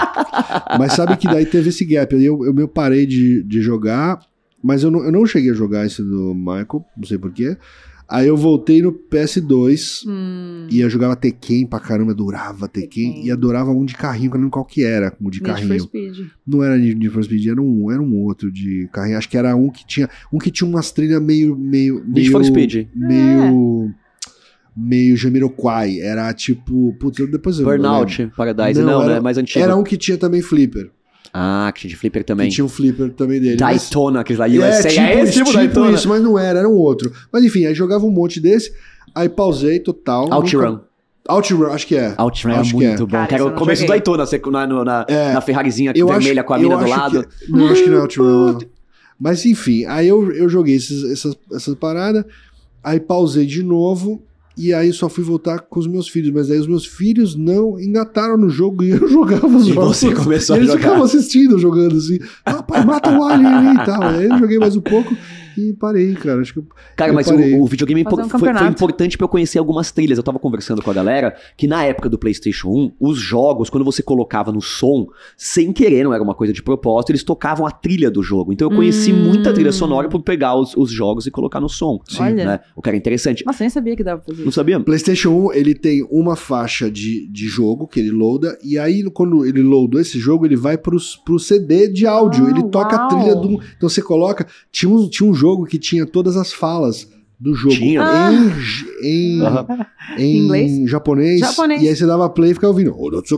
É. Mas sabe que daí teve esse gap. Aí eu, eu, eu parei de, de jogar, mas eu não, eu não cheguei a jogar esse do Michael, não sei porquê. Aí eu voltei no P S dois Hum, e eu jogava Tekken pra caramba, adorava Tekken, Tekken. e adorava um de carrinho, que eu não lembro qual que era, um de Need for carrinho. Speed. Não era Need for Speed, era um, era um outro de carrinho. Acho que era um que tinha, um que tinha umas trilhas meio, meio, Need for meio- Speed. meio, meio Jamiroquai. Era tipo, putz, eu depois eu Burnout, Paradise, Não, não, era- né? Mais antigo. Era um que tinha também flipper. Ah, que tinha de flipper também. Que tinha um flipper também dele. mas- Daytona, aqueles lá, É, U S A. tipo, é esse tipo tipo Daytona. isso, mas não era, era um outro. Mas enfim, aí jogava um monte desse, aí pausei total. OutRun. nunca- OutRun, acho que é. OutRun é Acho que muito é. bom. Cara, que era isso o eu não começo do joguei. Daytona, você, na, na, na, É. na Ferrarizinha Eu vermelha acho- com a eu mina do acho lado. que- não, acho que não é OutRun. Mas enfim, aí eu, eu joguei esses, essas, essas paradas, aí pausei de novo, e aí só fui voltar com os meus filhos. Mas aí os meus filhos não engataram no jogo e eu jogava os E jogos. você começou E a eles jogar. ficavam assistindo, jogando assim. Ah, pai, mata o alien ali e tal. Aí eu joguei mais um pouco e parei, cara. Acho que eu, Cara, eu mas parei. o, o videogame Fazer um foi, foi campeonato. importante pra eu conhecer algumas trilhas. Eu tava conversando com a galera que na época do PlayStation um, os jogos, quando você colocava no som, sem querer, não era uma coisa de propósito, eles tocavam a trilha do jogo. Então eu conheci Hum. muita trilha sonora por pegar os, os jogos e colocar no som. Olha. Né? O que era interessante. Nossa, eu nem sabia que dava pra fazer Não isso. sabia? PlayStation um, ele tem uma faixa de, de jogo que ele loada, e aí quando ele loadou esse jogo, ele vai pros, pro C D de áudio, Ah, ele toca a uau. trilha do... Então você coloca... Tinha um, tinha um jogo que tinha todas as falas do jogo Tinha. em, j- em, Aham. em Inglês? japonês, Japonês. e aí você dava play e ficava ouvindo.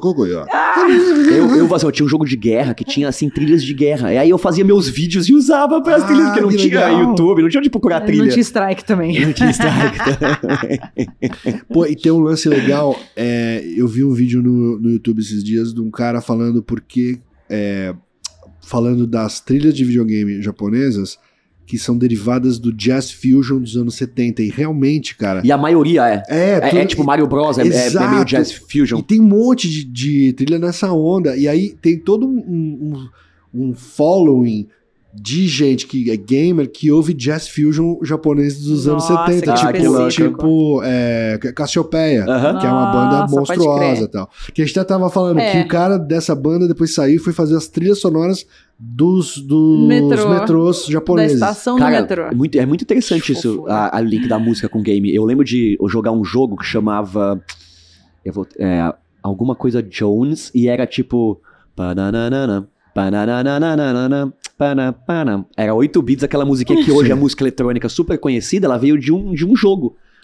Eu, eu, assim, eu tinha um jogo de guerra que tinha, assim, trilhas de guerra. E aí eu fazia meus vídeos e usava para as Ah, trilhas, porque não que tinha legal. YouTube, não tinha onde procurar Eu trilha. Não tinha strike também. Não tinha strike também. Pô, e tem um lance legal, é, eu vi um vídeo no, no YouTube esses dias de um cara falando porque, é, falando das trilhas de videogame japonesas que são derivadas do Jazz Fusion dos anos setenta, e realmente, cara... E a maioria é. é, É, tu- é tipo Mario Bros, é, é- é Exato. meio Jazz Fusion. E tem um monte de, de trilha nessa onda, e aí tem todo um, um, um following de gente que é gamer que ouve Jazz Fusion japonês dos anos Nossa, setenta, que tipo, específico. tipo é, Cassiopeia. Aham. Que é uma banda Nossa, pode monstruosa crer. e tal. Que a gente até tava falando É. que o cara dessa banda depois saiu e foi fazer as trilhas sonoras dos, dos Metrô. metrôs Da japoneses. estação Cara, do metrô. é muito, é muito interessante isso, Fofura. a, a link da música com game. Eu lembro de eu jogar um jogo que chamava eu vou, é, alguma coisa Jones, e era tipo pananana, pananana, panapana. Era oito bits, aquela musiquinha que hoje é música eletrônica super conhecida, ela veio de um, de um jogo.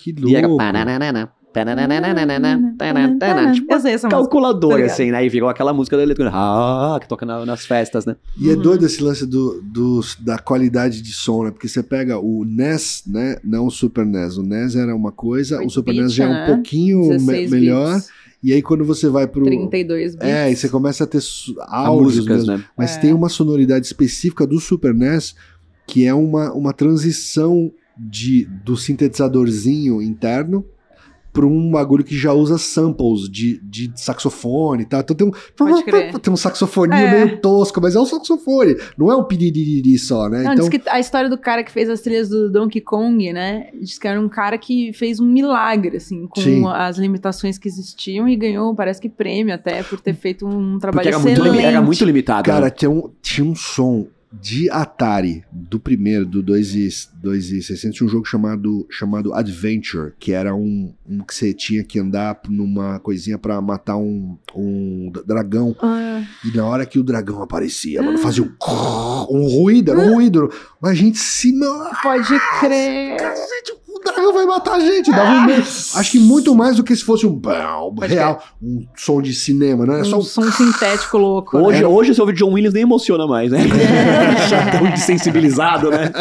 Que louco. E era... pananana, pananana, tananana, tipo, Eu sei essa música. calculadora, Obrigada. assim, né? E virou aquela música da eletrônica, ah, que toca na- nas festas, né? E é doido esse lance do, dos- da qualidade de som, né? Porque você pega o N E S, né? Não o Super N E S. O N E S era uma coisa, o oito Super N E S bits, já é um né? pouquinho me- dezesseis melhor. bits, E aí quando você vai pro... trinta e dois bits. É, e você começa a ter su- A áudios músicas, mesmo. né? Mas É. tem uma sonoridade específica do Super N E S que é uma, uma transição de, do sintetizadorzinho interno para um bagulho que já usa samples de, de saxofone e tal. Então tem um, Pode crer. tem um saxofoninho É. meio tosco, mas é um saxofone. Não é um piririri só, né? Não, então, diz que a história do cara que fez as trilhas do Donkey Kong, né? Diz que era um cara que fez um milagre, assim, com Sim. as limitações que existiam e ganhou, parece que prêmio até, por ter feito um trabalho Porque era muito, excelente. limi- era muito limitado. cara, né? tinha um, tinha um som de Atari, do primeiro, do dois mil e seiscentos, tinha um jogo chamado, chamado Adventure, que era um, um que você tinha que andar numa coisinha pra matar um, um d- dragão. Ah, E na hora que o dragão aparecia, mano, fazia um, um ruído, era um ruído. Mas a gente se... pode crer. Cacete, o dragão vai matar a gente. Dava um medo. Acho que muito mais do que se fosse um bam, Pode real, um som de cinema, não é Um só um... som sintético louco. Hoje, né? hoje, se ouvir John Williams, nem emociona mais, né? Já tão desensibilizado, né?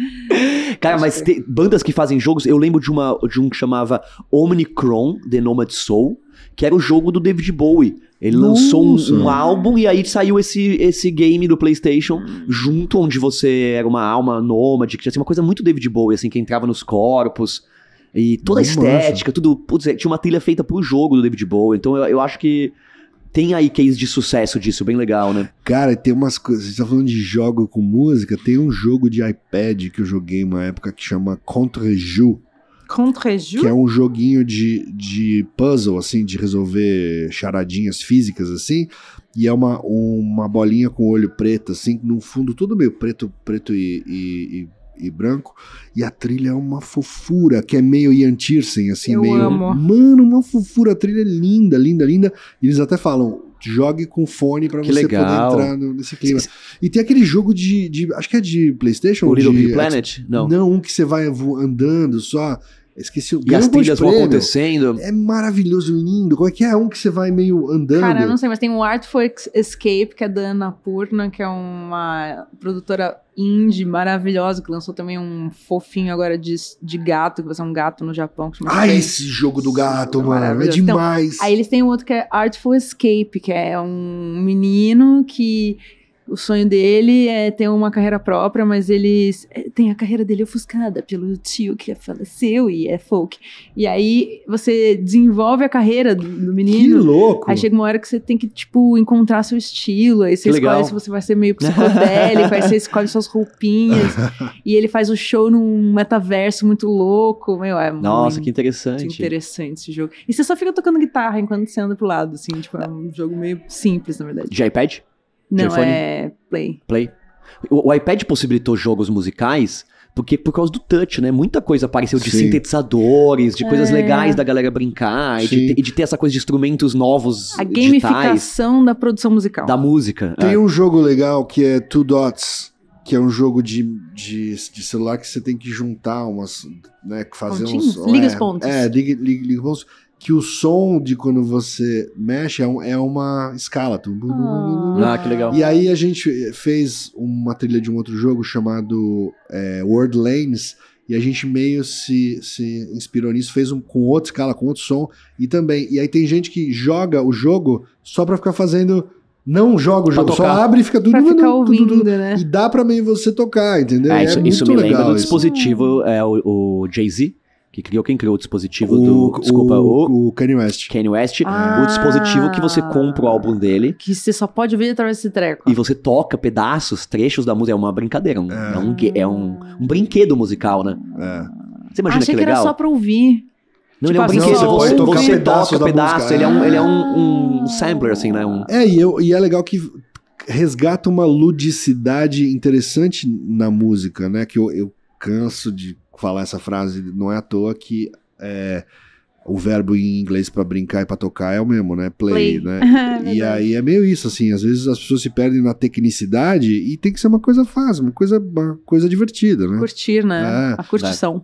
Cara, mas tem bandas que fazem jogos, eu lembro de, uma, de um que chamava Omnicron, The Nomad Soul, que era o jogo do David Bowie. Ele lançou um, Nossa. um álbum e aí saiu esse, esse game do PlayStation junto, onde você era uma alma nômade, que tinha assim, uma coisa muito David Bowie, assim, que entrava nos corpos. E toda a Nossa. estética, tudo. Putz, tinha uma trilha feita pro jogo do David Bowie. Então eu, eu acho que tem aí case de sucesso disso, bem legal, né? Cara, tem umas coisas. Você tá falando de jogo com música? Tem um jogo de iPad que eu joguei uma época que chama Contre-Jeu, Contre-Jeu? que é um joguinho de, de puzzle, assim, de resolver charadinhas físicas, assim. E é uma, uma bolinha com olho preto, assim, num fundo todo meio preto, preto e, e, e, e branco. E a trilha é uma fofura, que é meio Ian Tiersen, assim, Eu meio. amo. Mano, uma fofura, a trilha é linda, linda, linda. E eles até falam. Jogue com fone pra Que você legal. poder entrar no- nesse clima. E tem aquele jogo de, de- acho que é de PlayStation. O Little de, Big Planet? Não. Não, um que você vai vo- andando só. Esqueci o E as ganhou um monte de trilhas vão prêmio. acontecendo. É maravilhoso, lindo. Como é que é um que você vai meio andando? Cara, eu não sei, mas tem o Artful Escape, que é da Annapurna, que é uma produtora indie maravilhosa, que lançou também um fofinho agora de, de gato, que vai ser um gato no Japão. Que chama Ah, Face. esse jogo do gato, mano. É Maravilhoso. Então, demais. Aí eles têm um outro que é Artful Escape, que é um menino que o sonho dele é ter uma carreira própria, mas ele é, tem a carreira dele ofuscada pelo tio que faleceu e é folk. E aí você desenvolve a carreira do, do que menino. louco. Aí chega uma hora que você tem que, tipo, encontrar seu estilo. Aí você Que escolhe legal. se você vai ser meio psicodélico, aí você escolhe suas roupinhas. E ele faz o show num metaverso muito louco. Meu, é Nossa, muito que interessante. interessante esse jogo. E você só fica tocando guitarra enquanto você anda pro lado, assim. Tipo, é um jogo meio simples, na verdade. De iPad? Não, iPhone? é Play. Play? O, o iPad possibilitou jogos musicais porque por causa do touch, né? Muita coisa apareceu de Sim. sintetizadores, de coisas É. legais da galera brincar, e de, Sim. ter- e de ter essa coisa de instrumentos novos, A digitais, gamificação da produção musical. da música. Tem É. um jogo legal que é Two Dots, que é um jogo de, de, de celular que você tem que juntar umas, né, fazer Pontinhos? uns... Liga é, os pontos. É, liga, liga, liga os pontos. Que o som de quando você mexe é, um- é uma escala. Tu- Ah, que legal. E aí a gente fez uma trilha de um outro jogo chamado é, World Lanes, e a gente meio se, se inspirou nisso, fez um com outra escala, com outro som, e também. E aí tem gente que joga o jogo só pra ficar fazendo. Não joga o Pra jogo, só tocar. abre e fica tudo. Pra ficar tudo- ouvindo, tudo- né? E dá pra meio você tocar, entendeu? É, E isso, é isso muito me lembra legal do isso. dispositivo, é, o, o Jay-Z, que criou, quem criou o dispositivo O, do... Desculpa, o, o, o Kanye West. Kanye West, Ah. o dispositivo que você compra o álbum dele Que você só pode ouvir através desse treco. e você toca pedaços, trechos da música, é uma brincadeira, um- É. é, um, gue- é um, um brinquedo musical, né? É. Você imagina Achei que que, legal? era só pra ouvir. Não, ele é um Tipo, brinquedo, só você, ouvir você pedaços toca da pedaço, música. ele é, um, ele é um, Ah. um sampler, assim, né? Um, É, e, eu, e é legal que resgata uma ludicidade interessante na música, né? Que eu, eu canso de falar essa frase, não é à toa que é, o verbo em inglês pra brincar e pra tocar é o mesmo, né? Play, Play. né? É E verdade. aí é meio isso, assim, às vezes as pessoas se perdem na tecnicidade e tem que ser uma coisa fácil, uma coisa, uma coisa divertida, né? Curtir, né? É, a curtição.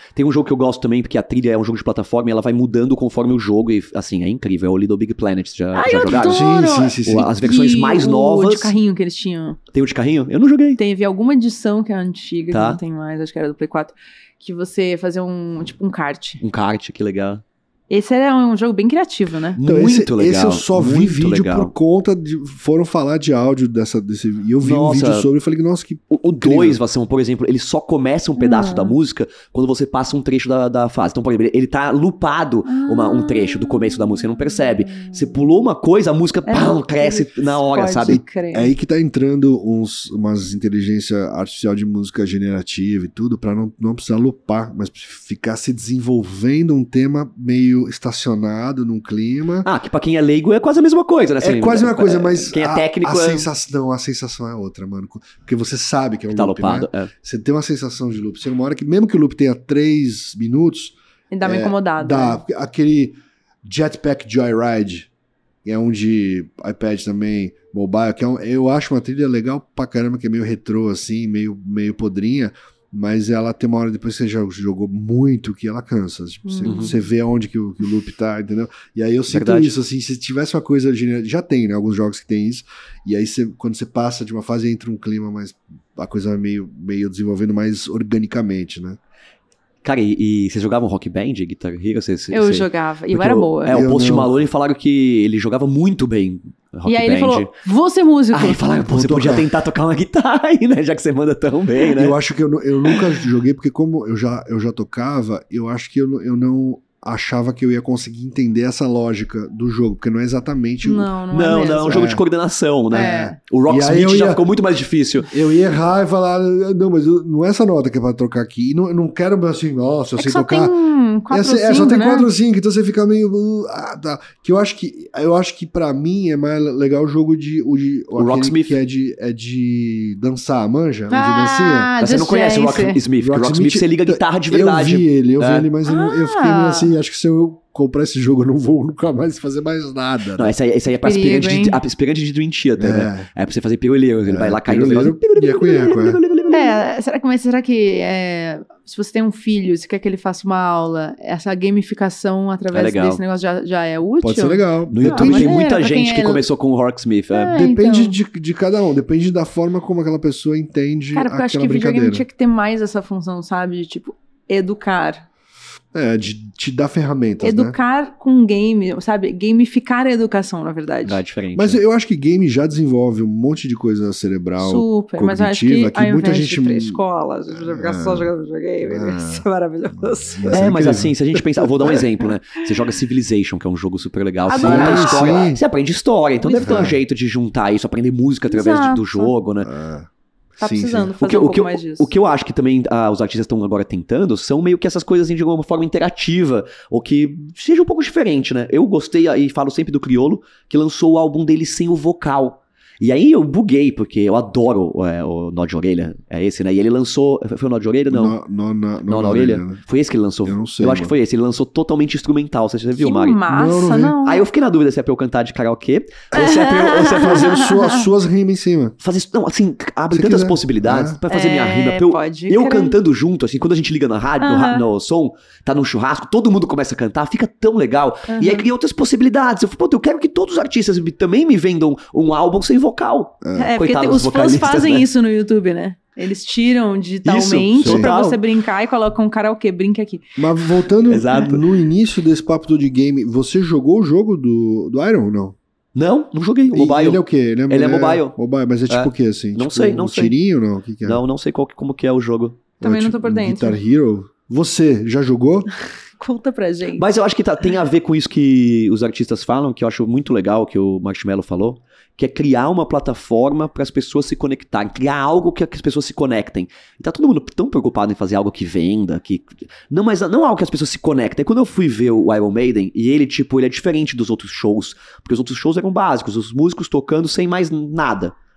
Tem um jogo que eu gosto também, porque a trilha é um jogo de plataforma e ela vai mudando conforme o jogo e, assim, é incrível. É o Little Big Planet, já, Ai, já eu jogaram? adoro! Sim, sim, sim, sim. As versões E mais o novas... de carrinho que eles tinham. Tem o de carrinho? Eu não joguei. Teve alguma edição que é antiga, Tá. que não tem mais, acho que era do Play quatro, que você fazia um, tipo, um kart. Um kart, que legal. Esse era um jogo bem criativo, né? Então, Muito esse, legal. Esse eu só vi muito vídeo legal. por conta de... Foram falar de áudio dessa, desse... E eu vi Nossa. um vídeo sobre e falei, nossa, que... O dois, Vassão, por exemplo, ele só começa um pedaço Ah. da música quando você passa um trecho da, da fase. Então, por exemplo, ele tá loopado uma, um trecho do começo da música, você não percebe. Você pulou uma coisa, a música É, pam, cresce na hora, pode sabe? crer. É aí que tá entrando uns, umas inteligência artificial de música generativa e tudo, pra não, não precisar lupar, mas ficar se desenvolvendo um tema meio estacionado num clima. Ah, que pra quem é leigo é quase a mesma coisa, né? É quase uma coisa, mas Quem é a, técnico a é... sensação, não, a sensação é outra, mano. Porque você sabe que é um Tá loop, loopado, né? é. Você tem uma sensação de loop. Chega uma hora que, mesmo que o loop tenha três minutos, Ele dá uma é, incomodada. dá. né? Aquele Jetpack Joyride, que é um de iPad também, mobile, que é um, eu acho uma trilha legal pra caramba, que é meio retrô, assim, meio, meio podrinha, mas ela tem uma hora depois que você já jogou muito que ela cansa. Tipo, você, Uhum. você vê aonde que o, que o loop tá, entendeu? E aí eu sinto Verdade. isso, assim, se tivesse uma coisa... gener- Já tem, né? Alguns jogos que tem isso. E aí você, quando você passa de uma fase, entra um clima mais... A coisa vai meio, meio desenvolvendo mais organicamente, né? Cara, e, e vocês jogavam Rock Band, Guitar Hero? Cês, Eu cês- jogava, e eu Porque era o- boa. É, o Eu Post não. Malone falaram que ele jogava muito bem Rock E aí Band. ele falou, vou ser músico. Aí falaram, pô, Vou você podia tocar. tentar tocar uma guitarra aí, né? Já que você manda tão bem, né? Eu acho que eu, nu- eu nunca joguei, porque como eu já, eu já tocava, eu acho que eu, não- eu não achava que eu ia conseguir entender essa lógica do jogo, porque não é exatamente... o- Não, não, Não, é não, mesmo. é um jogo É. de coordenação, né? É. O E aí Rocksmith eu já ia- ficou muito mais difícil. Eu ia errar e falar, não, mas eu- não é essa nota que é pra trocar aqui. E não, eu não quero assim, nossa, eu É que sei só tocar. tem quatro É, ou é, só cinco, tem né? quatro ou cinco, então você fica meio. uh, Ah, tá. Que eu acho que. Eu acho que pra mim é mais legal o jogo de. O, de, O aquele Rocksmith. que é de, é de dançar, manja? O de dancinha. Ah, Mas você não Just conhece o Dance. Rocksmith, porque o Rocksmith você liga a guitarra de Eu verdade. vi ele, eu É. vi ele, mas eu, não- eu fiquei meio Ah. assim, acho que se eu comprar esse jogo eu não vou nunca mais fazer mais nada. Não, né? esse aí, esse aí é pra Perigo, aspirante de, hein? aspirante de Dream Theater, É. né? É pra você fazer piruleiros, ele É, vai lá cair nos piruleiro, negócios. nheco, nheco, É, será que, mas será que é, se você tem um filho, você quer que ele faça uma aula, essa gamificação através É legal. desse negócio já, já é útil? Pode ser legal. No Ah, YouTube tem maneiro, muita pra quem gente que é- começou com o Rocksmith. É. É, Depende então. de, de cada um, depende da forma como aquela pessoa entende Cara, porque eu acho aquela que videogame brincadeira. tinha que ter mais essa função, sabe? De, tipo, educar. É, de te dar ferramentas, né? Educar com game, sabe? Gamificar a educação, na verdade. É diferente. Mas né? eu acho que game já desenvolve um monte de coisa cerebral. Super, mas eu acho que, cognitiva, que ao muita invés gente- de ir pra escola, a gente vai ficar só É. jogando videogame, É. isso é maravilhoso. Vai É, ser mas incrível. assim, se a gente pensar, eu vou dar um exemplo, né? Você joga Civilization, que é um jogo super legal. Você, Adoro. conta a história, Sim. você aprende história, então deve ter um É. jeito de juntar isso, aprender música através de- do Exato. jogo, né? Ah, Tá sim, precisando sim. fazer O que, um o, pouco que, eu- mais disso. o que eu acho que também ah, os artistas estão agora tentando são meio que essas coisas assim, de alguma forma interativa, ou que seja um pouco diferente, né? Eu gostei, e falo sempre do Criolo, que lançou o álbum dele sem o vocal. E aí eu buguei, porque eu adoro é, o Nó de Orelha, é esse, né? E ele lançou, foi o Nó de Orelha? Não. Nó, nó na, Nó na orelha? né? Foi esse que ele lançou? Eu não sei, Eu acho mano. que foi esse, ele lançou totalmente instrumental, você já viu, que Mari? massa, Não, não. não vi. Aí eu fiquei na dúvida se é pra eu cantar de karaokê, ou se é pra eu, ou se é pra fazer Fazer suas, suas rimas em cima. fazer isso. Não, assim, abre Se tantas quiser. possibilidades É. pra fazer minha É, rima. Pra eu, pode eu crer. cantando junto, assim, quando a gente liga na rádio, no, ra- Aham. no som, tá num churrasco, todo mundo começa a cantar, fica tão legal. E aí Aham. cria outras possibilidades. Eu falei, pô, eu quero que todos os artistas me- também me vendam um álbum sem vocal. É, porque Coitados tem- os fãs vocalistas, fazem né? isso no YouTube, né? Eles tiram digitalmente Isso, pra total. você brincar e colocam um karaokê, brinca aqui. Mas voltando Exato. no início desse papo do de game, você jogou o jogo do, do Iron ou não? Não, não joguei. O E mobile. ele é o quê? Ele é, Ele é mobile. Mobile, mas é tipo É. o quê, assim? Não Tipo, sei, não um sei. tirinho ou não? O que, que é? Não, não sei qual, que- como que é o jogo. Ou Também é não tô tipo por dentro. Guitar Hero? Você já jogou? Conta pra gente. Mas eu acho que tá- tem a ver com isso que os artistas falam, que eu acho muito legal, que o Marshmello falou, que é criar uma plataforma para as pessoas se conectarem, criar algo que as pessoas se conectem. E tá todo mundo tão preocupado em fazer algo que venda, que... Não, mas não algo que as pessoas se conectem. Quando eu fui ver o Iron Maiden, e ele, tipo, ele é diferente dos outros shows, porque os outros shows eram básicos, os músicos tocando sem mais nada.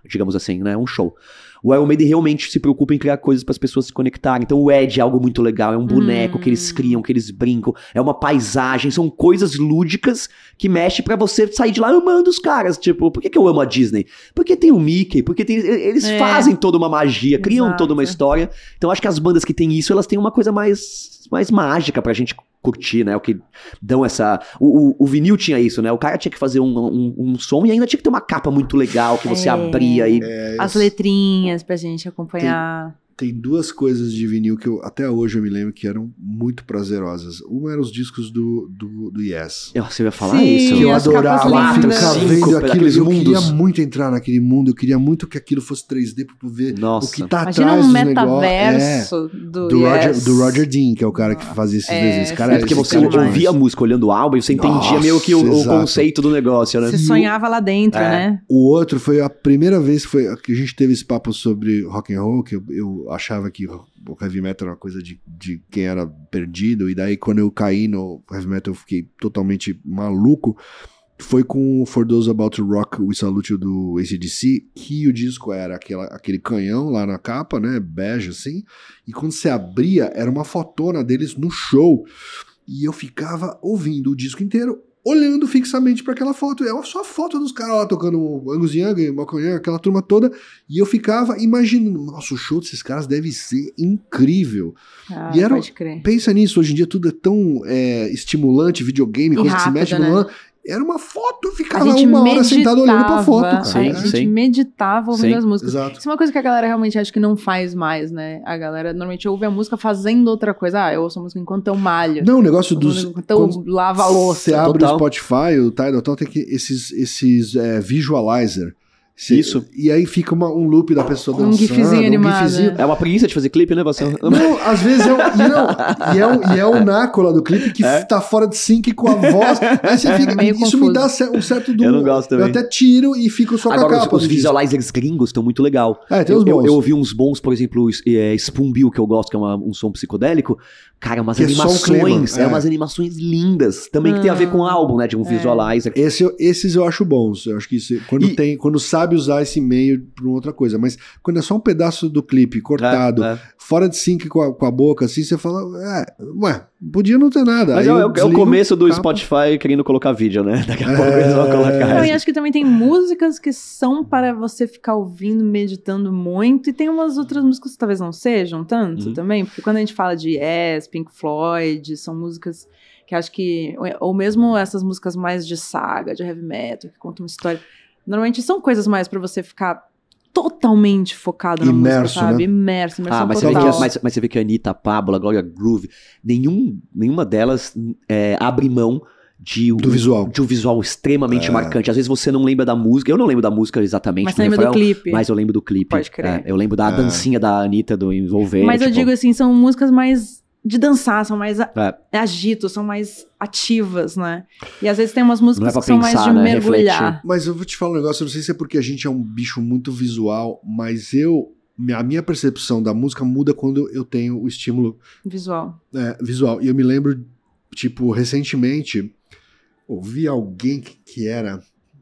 digamos assim, né? Um show. O Iron Maiden realmente se preocupa em criar coisas para as pessoas se conectarem. Então o Ed é algo muito legal, é um boneco hum. que eles criam, que eles brincam, é uma paisagem, são coisas lúdicas que mexem pra você sair de lá amando os caras. Tipo, por que, que eu amo a Disney? Porque tem o Mickey, porque tem, eles é. fazem toda uma magia, criam Exato. toda uma história. Então acho que as bandas que têm isso, elas têm uma coisa mais, mais mágica pra gente curtir, né, o que dão essa... O, o, o vinil tinha isso, né, o cara tinha que fazer um, um, um som e ainda tinha que ter uma capa muito legal que você é. abria e... É, as letrinhas pra gente acompanhar... Tem... Tem duas coisas de vinil que eu, até hoje eu me lembro que eram muito prazerosas. Uma eram os discos do, do, do Yes. Você ia falar Sim, isso? Que eu adorava ficar vendo aquilo. Eu mundos. queria muito entrar naquele mundo. Eu queria muito que aquilo fosse três D pra ver Nossa. o que tá Imagina atrás um dos metaverso negócios. do, do, Roger, yes. do Roger Dean, que é o cara que fazia esses é, desenhos. Cara, é porque você cara ouvia a música olhando o álbum e você entendia Nossa, meio que o, o exato. conceito do negócio, né? Você sonhava lá dentro, é. né? O outro foi a primeira vez que, foi, que a gente teve esse papo sobre rock and roll, que eu, eu achava que o heavy metal era uma coisa de, de quem era perdido, e daí quando eu caí no heavy metal eu fiquei totalmente maluco. Foi com o For Those About to Rock We Salute do A C D C, que o disco era aquela, aquele canhão lá na capa, né, bege assim, e quando você abria era uma fotona deles no show, e eu ficava ouvindo o disco inteiro, olhando fixamente para aquela foto. É só a foto dos caras lá tocando Angus Young, Malcolm Young, aquela turma toda. E eu ficava imaginando, nossa, o show desses caras deve ser incrível. Ah, e era, pode crer. Pensa nisso, hoje em dia tudo é tão é, estimulante, videogame, e coisa rápido, que se mexe né? no... Era uma foto, eu ficava uma uma meditava, hora sentado olhando pra foto. Cara. Sim, a gente sim. meditava ouvindo Sim, as músicas. Exato. Isso é uma coisa que a galera realmente acha que não faz mais, né? A galera normalmente ouve a música fazendo outra coisa. Ah, eu ouço a música enquanto eu malho. Não, o negócio dos... Enquanto eu lavo a louça. Você abre Total. o Spotify, o Tidal, tal, tem que esses, esses é, visualizer. Cê, Isso. E aí fica uma, um loop da pessoa Um dançando. gifzinho um animado, gifzinho. né? É uma preguiça de fazer clipe, né, você? Não, às vezes é o, e, não, e, é o, e é o nácola do clipe que É? tá fora de sync com a voz. Aí você fica. Meio isso confuso. me dá um certo do. Eu não gosto também. Eu até tiro e fico só Agora, com a os, capa. os do disco. visualizers gringos estão muito legal. É, tem eu, os bons. eu, eu ouvi uns bons, por exemplo, é, Spoonbill, que eu gosto, que é uma, um som psicodélico. Cara, umas Que é só um animações. clima, é. é. umas animações lindas. Também que tem a ver com o álbum, né? De um visualizer. Esse, eu- esses eu acho bons. Eu acho que isso- quando, E- tem, quando sabe usar esse meio pra outra coisa. Mas quando é só um pedaço do clipe cortado, É, é. fora de sync com a, com a boca, assim, você fala, é, ué, podia não ter nada. Mas Aí é, eu o- é o desligo, começo do capa. Spotify querendo colocar vídeo, né? Daqui a É. pouco eles vão colocar. Não, isso. e acho que também tem músicas que são para você ficar ouvindo, meditando muito, e tem umas outras músicas que talvez não sejam tanto Uhum. também, porque quando a gente fala de Yes, Pink Floyd, são músicas que acho que, ou mesmo essas músicas mais de saga, de heavy metal, que contam uma história, normalmente são coisas mais para você ficar totalmente focado na Imerso, música, sabe? né? Imerso, imersão Ah, mas você, vê total. que, mas, mas você vê que a Anitta, a Pablo, a Gloria Groove, nenhum, nenhuma delas é, abre mão de, Do visual. de um visual extremamente É. marcante. Às vezes você não lembra da música, eu não lembro da música exatamente. Mas do você lembra do refrão, clipe. Mas eu lembro do clipe. Pode crer. É, eu lembro da É. dancinha da Anitta, do envolver. Mas eu tipo, digo assim, são músicas mais de dançar, são mais a- É. agitos, são mais ativas, né? E às vezes tem umas Não músicas é pra que são mais pensar, de né? mergulhar. Refletir. Mas eu vou te falar um negócio, eu não sei se é porque a gente é um bicho muito visual, mas eu, a minha percepção da música muda quando eu tenho o estímulo Visual. é, visual. E eu me lembro, tipo, recentemente, ouvi alguém que, que era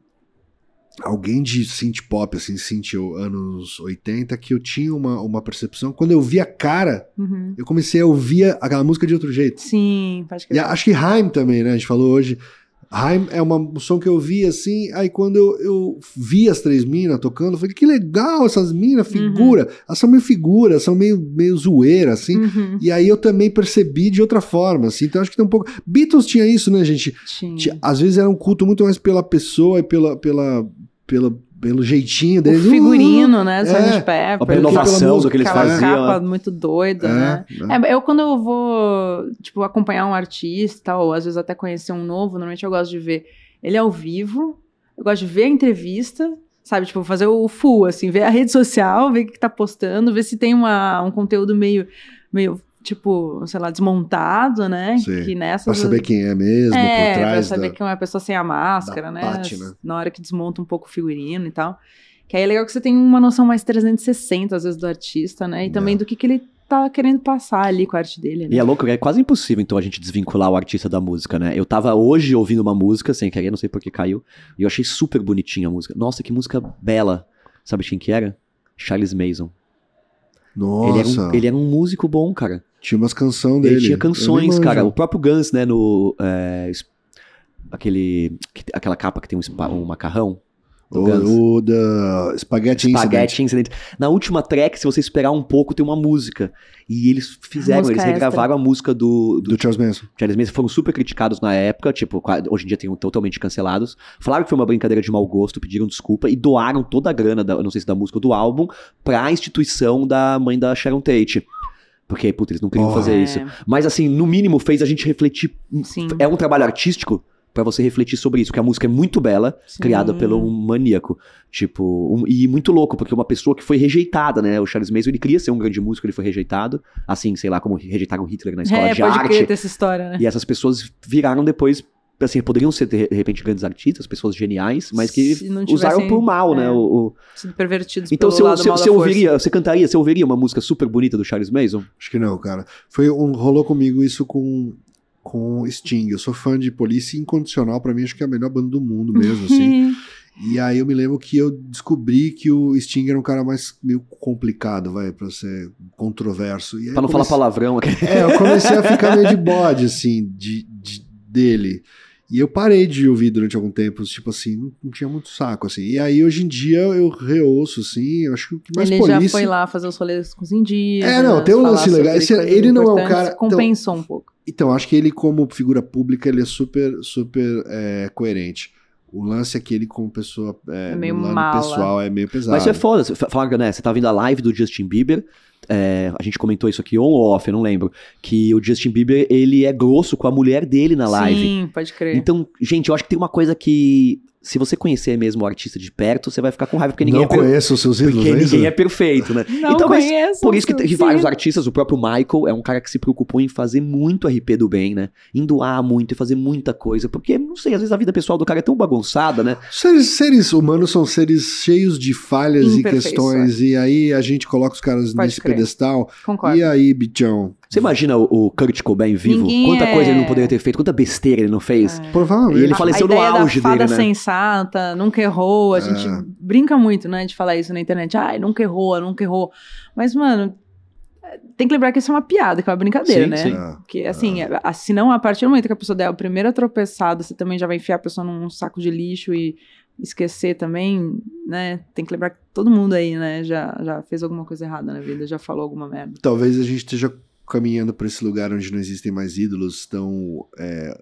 alguém de synth pop, assim, synth anos oitenta, que eu tinha uma, uma percepção, quando eu vi a cara, Uhum. eu comecei a ouvir aquela música de outro jeito. Sim, pode E crer. a- acho que Haim também, né? A gente falou hoje. Haim é uma, um som que eu vi assim. Aí quando eu, eu vi as três minas tocando, eu falei, que legal essas minas, figura. Elas são meio figura, são meio, meio zoeira, assim. Uhum. E aí eu também percebi de outra forma, assim. Então acho que tem um pouco. Beatles tinha isso, né, gente? Tinha. Tinha- às vezes era um culto muito mais pela pessoa e pela, pela, pela, pelo jeitinho O deles. figurino, né? Do é. Sargent Pepper. A inovação do que eles Aquela faziam. capa né? muito doida, né? É, né? É, eu quando eu vou, tipo, acompanhar um artista, ou às vezes até conhecer um novo, normalmente eu gosto de ver ele ao vivo, eu gosto de ver a entrevista, sabe, tipo, fazer o full, assim, ver a rede social, ver o que, que tá postando, ver se tem uma, um conteúdo meio, meio, tipo, sei lá, desmontado, né? Sim. Que nessas... Pra saber quem é mesmo, É, por pra trás saber da... que é uma pessoa sem a máscara, da né? pátina. Na hora que desmonta um pouco o figurino e tal. Que aí é legal que você tem uma noção mais trezentos e sessenta, às vezes, do artista, né? E também É. do que, que ele tá querendo passar ali com a arte dele, né? E é louco, é quase impossível, então, a gente desvincular o artista da música, né? Eu tava hoje ouvindo uma música, sem querer, não sei por que caiu, e eu achei super bonitinha a música. Nossa, que música bela. Sabe quem que era? Charles Mason. Nossa. Ele era, um, ele era um músico bom, cara. Tinha umas canções dele. Ele tinha Eu canções, nem cara. manjo. O próprio Guns, né, no... é, es- aquele, que- aquela capa que tem um, spa- um macarrão. Do Guns. O, o da Spaghetti Incident. Spaghetti Incident. Na última track, se você esperar um pouco, tem uma música. E eles fizeram, Música eles regravaram a música do, do Do Charles Manson. Charles Manson, foram super criticados na época, tipo, qua- hoje em dia tem totalmente cancelados. Falaram que foi uma brincadeira de mau gosto, pediram desculpa e doaram toda a grana, da, eu não sei se da música ou do álbum, pra instituição da mãe da Sharon Tate. Porque, puta, eles não queriam Oh. fazer É. isso. Mas, assim, no mínimo fez a gente refletir. Sim. É um trabalho artístico pra você refletir sobre isso, porque a música é muito bela, Sim. criada pelo um maníaco. Tipo, um- e muito louco, porque uma pessoa que foi rejeitada, né? O Charles Manson, ele queria ser um grande músico, ele foi rejeitado. Assim, sei lá, como rejeitaram Hitler na escola É, de pode arte. crer ter essa história, né? E essas pessoas viraram depois, assim, poderiam ser de repente grandes artistas, pessoas geniais, mas que Se não usaram tivessem, por mal, é, né? O, o- Sido pervertidos Então pelo você, lado você, mal da você força. ouviria, você cantaria, você ouviria uma música super bonita do Charles Manson? Acho que não, cara. Foi um, rolou comigo isso com, com Sting. Eu sou fã de Police Incondicional, pra mim acho que é a melhor banda do mundo mesmo, assim. E aí eu me lembro que eu descobri que o Sting era um cara mais meio complicado, vai, pra ser controverso. E aí Pra não eu falar comecei- palavrão. É, eu comecei a ficar meio de bode, assim, de, de- dele. E eu parei de ouvir durante algum tempo, tipo assim, não, não tinha muito saco, assim. E aí, hoje em dia, eu reouço, assim, eu acho que o que mais Ele Police... já foi lá fazer os rolês com os indígenas. É, não, tem um falar lance sobre legal. Esse- coisas ele não é um importantes, cara- então- Compensou um pouco. Então, acho que ele, como figura pública, ele é super, super é, coerente. O lance é que ele, como pessoa, é, É meio no lado mala. pessoal, é meio pesado. Mas isso é foda. Você fala, né? Você tá vendo a live do Justin Bieber. é, a gente comentou isso aqui on ou off, eu não lembro. Que o Justin Bieber, ele é grosso com a mulher dele na live. Sim, pode crer. Então, gente, eu acho que tem uma coisa que, se você conhecer mesmo o artista de perto, você vai ficar com raiva, porque ninguém Não é per- conheço os seus ídolos, Porque é isso? ninguém é perfeito, né? Não então, mas conheço. por isso que tem sim. vários artistas, o próprio Michael é um cara que se preocupou em fazer muito R P do bem, né? Em doar muito e fazer muita coisa, porque, não sei, às vezes a vida pessoal do cara é tão bagunçada, né? Seres, seres humanos são seres cheios de falhas e Imperfeitos, questões, e aí a gente coloca os caras Pode nesse crer. pedestal, Concordo. e aí, bichão, Você imagina o, o Kurt Cobain vivo? Ninguém Quanta é- coisa ele não poderia ter feito, quanta besteira ele não fez. É. provavelmente. E ele faleceu a no ideia auge da fada dele, né? sensata, nunca errou. A gente É. brinca muito, né, de falar isso na internet. Ai, nunca errou, nunca errou. Mas, mano, tem que lembrar que isso é uma piada, que é uma brincadeira, Sim, né? sim. É. Porque, assim, a- se não, a partir do momento que a pessoa der a primeira tropeçada, você também já vai enfiar a pessoa num saco de lixo e esquecer também, né? Tem que lembrar que todo mundo aí, né, já, já fez alguma coisa errada na vida, já falou alguma merda. Talvez a gente esteja caminhando para esse lugar onde não existem mais ídolos tão é,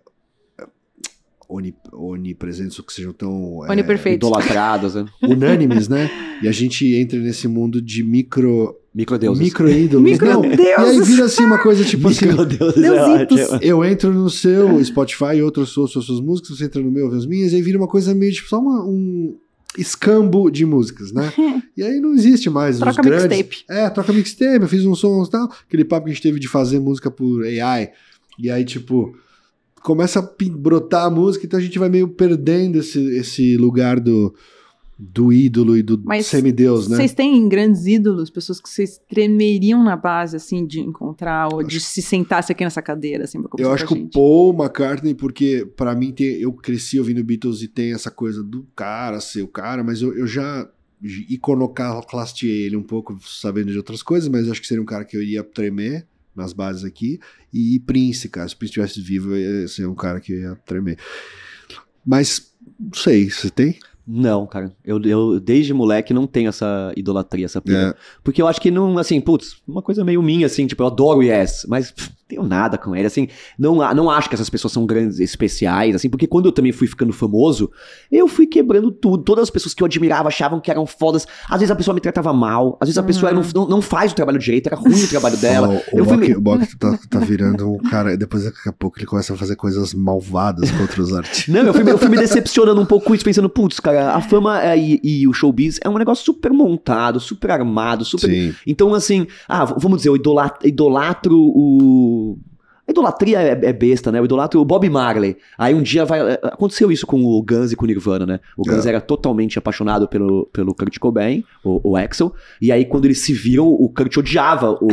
oni- onipresentes, ou que sejam tão é, Oniperfeitos. Idolatrados, né? unânimes, né? E a gente entra nesse mundo de micro Microdeuses. micro ídolos. Microdeuses. E aí vira assim uma coisa tipo assim, Microdeuses é Deusitos. ótimo. eu entro no seu Spotify e outros ouço as suas músicas, você entra no meu, ouve as minhas, e aí vira uma coisa meio tipo só uma- um escambo de músicas, né? E aí não existe mais Troca os grandes... mixtape. É, troca mixtape, eu fiz um som e tal, aquele papo que a gente teve de fazer música por A I, e aí tipo, começa a pi- brotar a música, então a gente vai meio perdendo esse, esse lugar do, do ídolo e do Mas semideus, né? Vocês têm grandes ídolos, pessoas que vocês tremeriam na base, assim, de encontrar, ou de se sentasse aqui nessa cadeira, assim, pra conversar Eu acho com que a o gente? Paul McCartney, porque pra mim tem- eu cresci ouvindo Beatles e tem essa coisa do cara ser o cara, mas eu, eu já iconoclastiei ele um pouco sabendo de outras coisas, mas eu acho que seria um cara que eu iria tremer nas bases aqui. E Prince, cara, se o Prince estivesse vivo, ia ser um cara que eu ia tremer. Mas, não sei, você tem? Não, cara. Eu, eu desde moleque não tenho essa idolatria, essa pira. É. Porque eu acho que não, assim, putz, uma coisa meio minha, assim, tipo, eu adoro o Yes, mas pff, tenho nada com ele, assim, não, a- não acho que essas pessoas são grandes, especiais, assim, porque quando eu também fui ficando famoso, eu fui quebrando tudo, todas as pessoas que eu admirava achavam que eram fodas, às vezes a pessoa me tratava mal, às vezes a pessoa era um- não, não faz o trabalho direito, era ruim o trabalho dela. Ó, o eu fui Bok, me- o Bok tá, tá virando um cara. Depois, daqui a pouco, ele começa a fazer coisas malvadas contra os artistas. Não, eu fui, eu fui me decepcionando um pouco com isso, pensando, putz, cara, a fama é, e, e o showbiz é um negócio super montado, super armado, super... Sim. Então, assim, ah, v- vamos dizer, eu idolatro, idolatro o... idolatria é, é besta, né? Eu idolatro o Bob Marley. Aí um dia vai... Aconteceu isso com o Guns e com o Nirvana, né? O Guns É. era totalmente apaixonado pelo, pelo Kurt Cobain, o, o Axl. E aí quando eles se viram, o Kurt odiava o,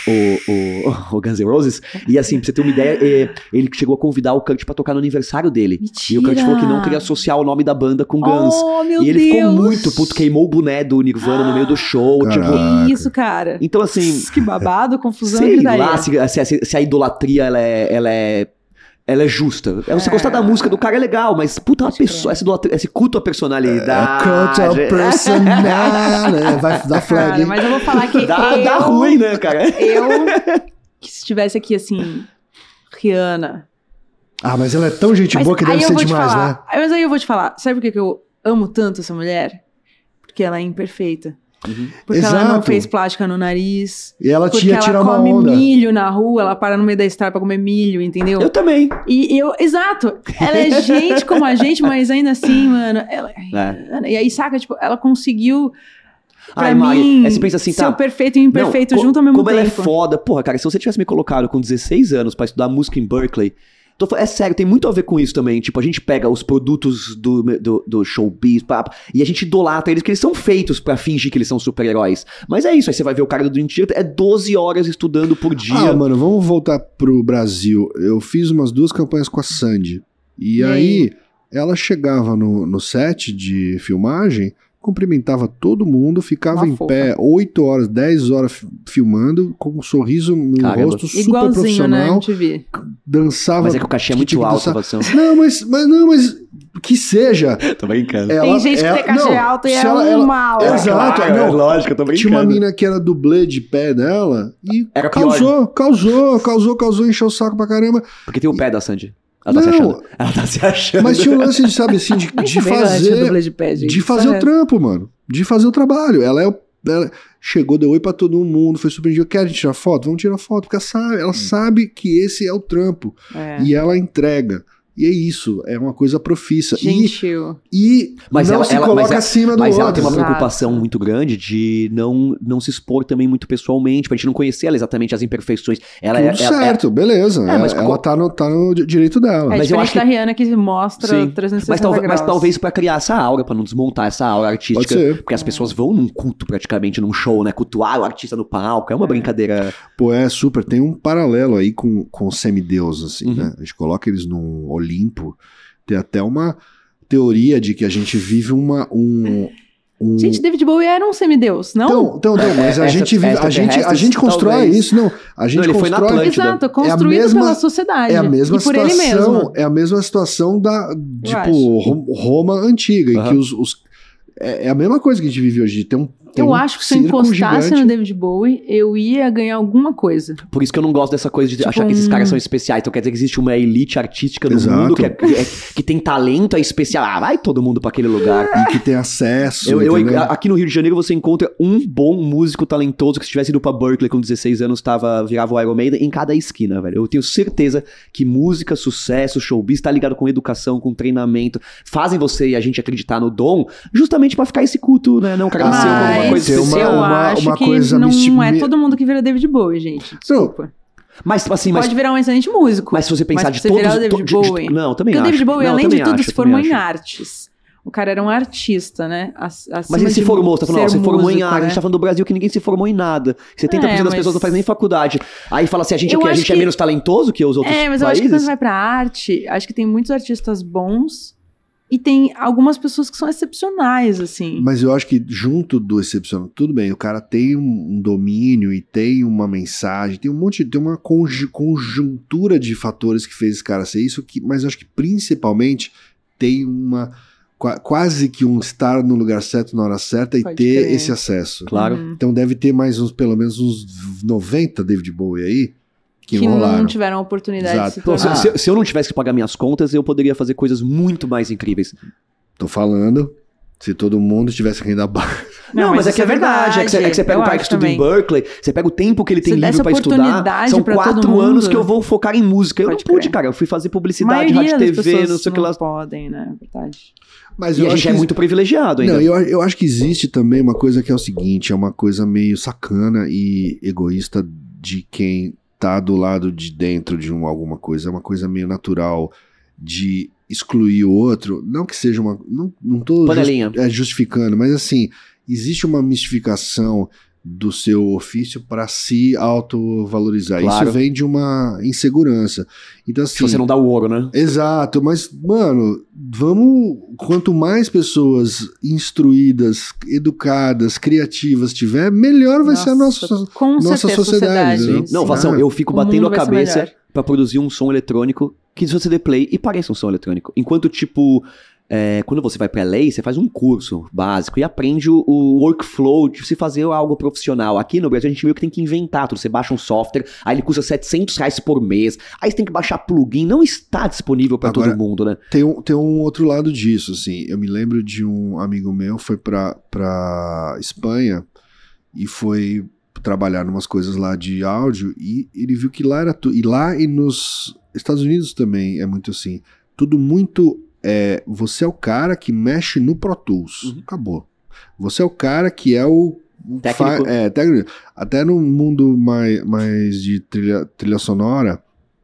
o, o, o Guns N' Roses. E assim, pra você ter uma ideia, eh, ele chegou a convidar o Kurt pra tocar no aniversário dele. Mentira. E o Kurt falou que não queria associar o nome da banda com Guns. Oh, meu e ele Deus. ficou muito puto, queimou o boné do Nirvana no meio do show. Caraca. Tipo, Que isso, cara? então assim... Que babado, confusão e Sei gritaria. lá se, se, se a idolatria ela é, ela é, ela é justa. Você É. gostar da música do cara é legal, mas puta, uma Pode crer. pessoa, essa idolatria, esse culto à personalidade. Cult of personality. né? Vai dar flag, Cara, hein? mas eu vou falar que Dá, eu, dá ruim, né, cara? eu, que se tivesse aqui, assim, Rihanna... Ah, mas ela é tão gente Mas boa que aí deve eu ser vou te demais, falar, né? aí- Mas aí eu vou te falar, sabe por que que eu amo tanto essa mulher? Porque ela é imperfeita. Uhum. Porque ela não Exato. fez plástica no nariz. E ela Porque tinha ela tirar uma come onda. milho na rua, ela para no meio da estrada pra comer milho, entendeu? Eu também. E eu, exato, ela é gente como a gente, mas ainda assim, mano, ela, É. e aí, saca, tipo, ela conseguiu, pra Ai, mim, Mari, aí você pensa assim, ser tá. o perfeito e o imperfeito Não, co- junto ao mesmo como tempo. ela é foda. Porra, cara, se você tivesse me colocado com dezesseis anos pra estudar música em Berkeley. Tô fa- é sério, tem muito a ver com isso também. Tipo, a gente pega os produtos do, do, do showbiz pá, e a gente idolatra eles, porque eles são feitos pra fingir que eles são super-heróis. Mas é isso, aí você vai ver o cara do Dream Theater, é doze horas estudando por dia. Ah, mano, vamos voltar pro Brasil. Eu fiz umas duas campanhas com a Sandy. E, E aí, ela chegava no, no set de filmagem, cumprimentava todo mundo, ficava Uma em fofa. pé oito horas, dez horas fi- filmando, com um sorriso no Caramba. rosto, super Igualzinho, né, profissional, M T V. dançava. Mas é que o cachê é que muito tinha que alto, dançar. Vação. Não, mas, mas não, mas que seja. Tô brincando. Ela, Tem gente que ela- tem cachê não, alto e se é ela- um ela- mal. Exato, não. lógico, eu tô Tinha uma mina que era dublê de pé dela e Era pior. causou, causou, causou, causou, encheu o saco pra caramba. Porque tem o pé da Sandy. Ela tá se Não. achando. Ela tá se achando. Mas tinha um lance de, sabe assim, de, de Também gosto de fazer. dublê de pé, gente. De fazer Só o trampo, mano. De fazer o trabalho. Ela é o. Ela chegou, deu oi pra todo mundo, foi surpreendido. Querem tirar foto? Vamos tirar foto, porque ela sabe, ela sabe que esse é o trampo. É. E ela entrega. E é isso, é uma coisa profissa. E, Gentil. e Mas não ela- se ela- coloca mas ela- acima do Mas outro. ela tem uma Exato. preocupação muito grande de não, não se expor também muito pessoalmente, pra gente não conhecer ela exatamente as imperfeições. Ela é, Tudo ela- certo, beleza. É, mas ela co- ela tá, no, tá no direito dela. É Mas eu diferente acho que- da Rihanna que mostra Sim. trezentos e Mas, sessenta talvez, mas graus. talvez pra criar essa aura, pra não desmontar essa aura artística. Pode ser. Porque as pessoas vão num culto praticamente, num show, né? Cultuar o artista no palco. É uma brincadeira. Pô, é super. Tem um paralelo aí com, com os semideuses, assim, Uhum. né? A gente coloca eles num Olimpo. Tem até uma teoria de que a gente vive uma. Um, um... Gente, David Bowie era um semideus, não? Então, então, então, mas É, a essa- gente vive, a gente, a extraterrestres, gente constrói talvez. isso, não. A gente ele foi na constrói. Atlântida. Exato, construído mesma- pela sociedade. É a mesma e por ele situação, mesmo. é a mesma situação da tipo acho. Ro- Roma antiga, em Aham. que os, os- é, é a mesma coisa que a gente vive hoje. Tem um, tem Eu um acho que se eu circo encostasse gigante. no David Bowie, eu ia ganhar alguma coisa. Por isso que eu não gosto dessa coisa de Tipo achar que esses um- caras são especiais. Então quer dizer que existe uma elite artística no Exato. mundo que, é- que é- que tem talento, é especial. Ah, vai todo mundo pra aquele lugar. E que tem acesso. Eu, eu- entendeu? aqui no Rio de Janeiro você encontra um bom músico talentoso que se tivesse ido pra Berkeley com dezesseis anos tava, virava o Iron Maiden em cada esquina, velho. Eu tenho certeza que música, sucesso, showbiz tá ligado com educação, com treinamento, fazem você e a gente acreditar no dom justamente pra ficar esse culto, né? Não, o cara Ah, nasceu com Mas alguma coisa tem uma- especial. eu uma- acho uma que coisa não misti- é mi- todo mundo que vira David Bowie, gente. Desculpa. Mas assim, mas, Pode virar um excelente músico. mas se você pensar mas de você todos... virar o David to- de- de- Bowie. não, também Porque o acho. David Bowie, Não, além de também tudo, acho, se eu também formou em acho. artes. O cara era um artista, né? Ac- Mas acima ele se de formou, você tá falando, ó, ser você formou em músico, arte, a né? gente tá falando do Brasil que ninguém se formou em nada. setenta por cento É, das mas- pessoas não faz nem faculdade. Aí fala assim, a gente, Eu o quê? A acho gente é que- menos talentoso que os outros É, mas eu países? acho que quando vai pra arte, acho que tem muitos artistas bons e tem algumas pessoas que são excepcionais, assim. Mas eu acho que junto do excepcional, tudo bem, o cara tem um, um domínio e tem uma mensagem, tem um monte, tem uma conju- conjuntura de fatores que fez esse cara ser isso, que, mas eu acho que principalmente tem uma qua- quase que um estar no lugar certo na hora certa e Pode ter crer. esse acesso. Claro. Uhum. Então deve ter mais uns, pelo menos uns noventa David Bowie aí que, Que não não rolaram. tiveram a oportunidade Exato. de se Pô, se, tornar. se- se eu não tivesse que pagar minhas contas, eu poderia fazer coisas muito mais incríveis. Tô falando, se todo mundo tivesse renda baixa. Não, mas é isso que é verdade. É que você, é que você pega eu um cara que acho estuda em também. Berkeley, você pega o tempo que ele tem Você dá livre essa pra estudar. oportunidade São pra todo quatro mundo. anos que eu vou focar em música. Eu Pode não pude, crer. cara. Eu fui fazer A publicidade, maioria rádio, das T V, pessoas não sei o que não lá. podem, né? É verdade. Mas E eu a acho gente é que muito privilegiado ainda. Não, eu, eu acho que existe também uma coisa que é o seguinte, é uma coisa meio sacana e egoísta de quem tá do lado de dentro de um, alguma coisa, é uma coisa meio natural de excluir o outro, não que seja uma... Não, não tô Panelinha. Just, é, justificando, mas assim, existe uma mistificação do seu ofício para se autovalorizar. Claro. Isso vem de uma insegurança. Então, assim, Se você não dá o ouro, né? exato, mas, mano, vamos... Quanto mais pessoas instruídas, educadas, criativas tiver, melhor vai Nossa, ser a nossa, com nossa certeza, sociedade. sociedade. Né? Não, Ah, Fação, eu fico O batendo mundo a vai ser cabeça melhor. pra produzir um som eletrônico que se você dê play e pareça um som eletrônico. Enquanto, tipo, é, quando você vai pra L A, você faz um curso básico e aprende o, o workflow de se fazer algo profissional. Aqui no Brasil a gente meio que tem que inventar tudo. Você baixa um software, aí ele custa setecentos reais por mês, aí você tem que baixar plugin, não está disponível pra Agora, todo mundo, né? Tem um, tem um outro lado disso, assim. Eu me lembro de um amigo meu, foi pra, pra Espanha e foi trabalhar em umas coisas lá de áudio e ele viu que lá era tudo. E lá e nos Estados Unidos também é muito assim. Tudo muito... É, você é o cara que mexe no Pro Tools. Uhum. Acabou. Você é o cara que é o... Técnico. Fa, é, técnico. Até no mundo mais, mais de trilha, trilha sonora...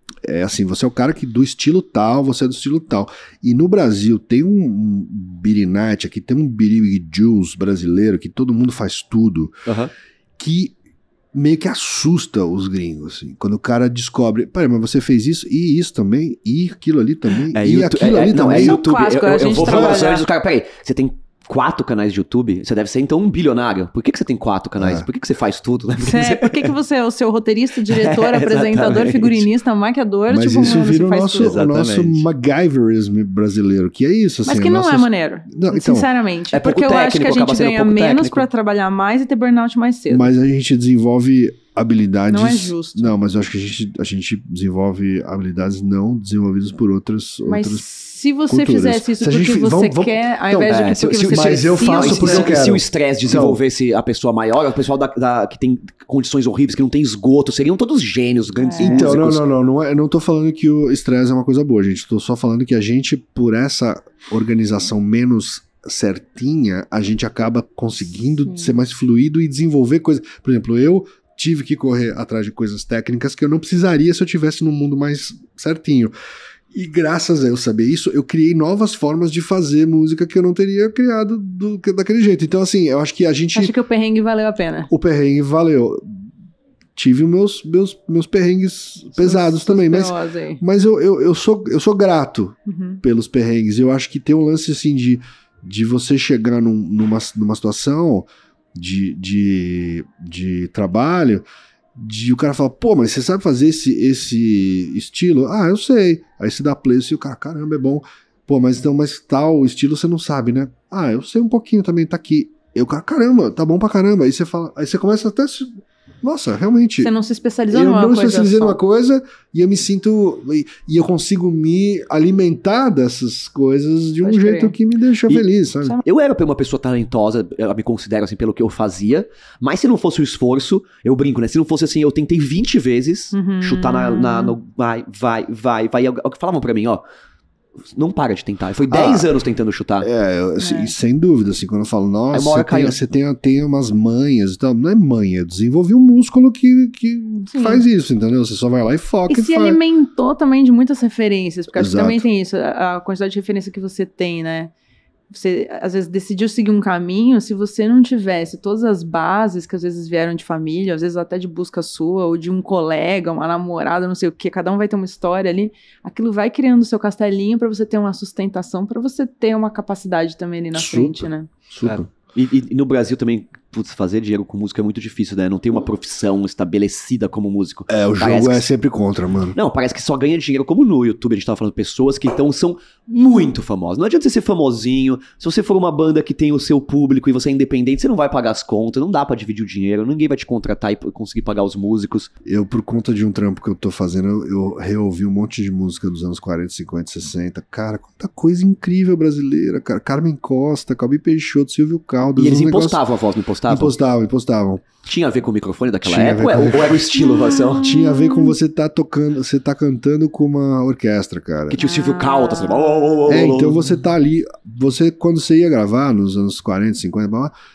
É assim, você é o cara que do estilo tal, você é do estilo tal. E no Brasil tem um, um Beaty Night aqui, tem um Beaty Jules brasileiro, que todo mundo faz tudo, Aham. que meio que assusta os gringos, assim. Quando o cara descobre, peraí, mas você fez isso, e isso também, e aquilo ali também, É, e YouTube, aquilo é, ali é, não, também. é Isso é um YouTube. clássico, eu, a eu, eu gente vou pra trabalha. Los Angeles, o cara, peraí, você tem quatro canais de YouTube? Você deve ser então um bilionário. Por que, que você tem quatro canais? É. Por que, que você faz tudo? Né? É, por que, que você é o seu roteirista, diretor, É, apresentador, exatamente. figurinista, maquiador? Mas tipo, isso mano, vira você o faz nosso, tudo. o nosso Exatamente. MacGyverismo brasileiro, que é isso, assim. Mas que a não nossa- é maneiro. Não, então, Sinceramente. é pouco porque eu acho que a técnico, acaba gente sendo ganha pouco menos técnico. pra trabalhar mais e ter burnout mais cedo. Mas a gente desenvolve habilidades... Não é justo. Não, mas eu acho que a gente, a gente desenvolve habilidades não desenvolvidas por outras... Mas outras... se você culturas. fizesse isso Se a gente porque fi- você vamos- vamos- quer, ao Então, invés é, de se- porque se- você mas eu precisa, faço Não, e porque se, eu quero. se o estresse Então- desenvolvesse a pessoa maior, o pessoal da, da- que tem condições horríveis, que não tem esgoto, seriam todos gênios, grandes É. Então, não, músicos. não, não, não, é, eu não tô falando que o estresse é uma coisa boa, gente. Tô só falando que a gente, por essa organização menos certinha, a gente acaba conseguindo Sim. ser mais fluido e desenvolver coisas. Por exemplo, eu tive que correr atrás de coisas técnicas que eu não precisaria se eu tivesse num mundo mais certinho. E graças a eu saber isso, eu criei novas formas de fazer música que eu não teria criado do, daquele jeito. Então, assim, eu acho que a gente... acho que o perrengue valeu a pena. O perrengue valeu. Tive os meus, meus, meus perrengues pesados Suas- também, suas mas, B Os aí. mas eu, eu, eu, sou, eu sou grato Uhum. pelos perrengues. Eu acho que tem um lance assim de, de você chegar num, numa, numa situação de, de, de trabalho, de o cara falar, pô, mas você sabe fazer esse, esse estilo? Ah, eu sei. Aí você dá play e o cara, caramba, é bom. Pô, mas então, mas tal estilo você não sabe, né? Ah, eu sei um pouquinho também, tá aqui. Eu, cara, caramba, tá bom pra caramba. Aí você fala, aí você começa até se... Nossa, realmente. Você não se especializou Eu numa não me coisa especializei só. numa coisa e eu me sinto. E, e eu consigo me alimentar dessas coisas de um Pode jeito crer. que me deixa E- feliz, sabe? Eu era uma pessoa talentosa, eu me considero assim pelo que eu fazia, mas se não fosse o esforço, eu brinco, né? Se não fosse assim, eu tentei vinte vezes Uhum. chutar na, na- no vai, vai, vai, vai. É o que falavam pra mim, ó. Não para de tentar. Foi dez Ah, anos tentando chutar. É, eu, assim, É. sem dúvida, assim, quando eu falo, Aí nossa, uma hora você, tem, caiu. você tem, tem umas manhas e tal. Não é manha, eu desenvolvi um músculo que, que Sim. faz isso, entendeu? Você só vai lá e foca E e, se faz. alimentou também de muitas referências, porque acho que Exato. também tem isso, a a quantidade de referência que você tem, né? Você, às vezes, decidiu seguir um caminho, se você não tivesse todas as bases que às vezes vieram de família, às vezes até de busca sua, ou de um colega, uma namorada, não sei o quê, cada um vai ter uma história ali, aquilo vai criando o seu castelinho pra você ter uma sustentação, pra você ter uma capacidade também ali na Super. frente, né? Super. E, e- e no Brasil também, putz, fazer dinheiro com música é muito difícil, né? Não tem uma profissão estabelecida como músico. É, o Parece jogo que- é sempre contra, mano. Não, parece que só ganha dinheiro como no YouTube. A gente tava falando de pessoas que então são muito famosas. Não adianta você ser famosinho. Se você for uma banda que tem o seu público e você é independente, você não vai pagar as contas, não dá pra dividir o dinheiro, ninguém vai te contratar e conseguir pagar os músicos. Eu, por conta de um trampo que eu tô fazendo, eu, eu reouvi um monte de música dos anos quarenta, cinquenta, sessenta. Cara, quanta coisa incrível brasileira, cara. Carmen Costa, Calbi Peixoto, Silvio Caldas. E eles um negócio- impostavam a voz, não impostavam? Impostavam, impostavam. Tinha a ver com o microfone daquela Tinha a época? ver Ou, com- ou era o estilo, Vação? Tinha a ver com você tá tocando, você tá cantando com uma orquestra, cara. Que tinha o Silvio Ah. Caldas. Assim, oh, oh, oh, É, oh, então oh. você tá ali, você, quando você ia gravar nos anos quarenta, cinquenta, blá, blá,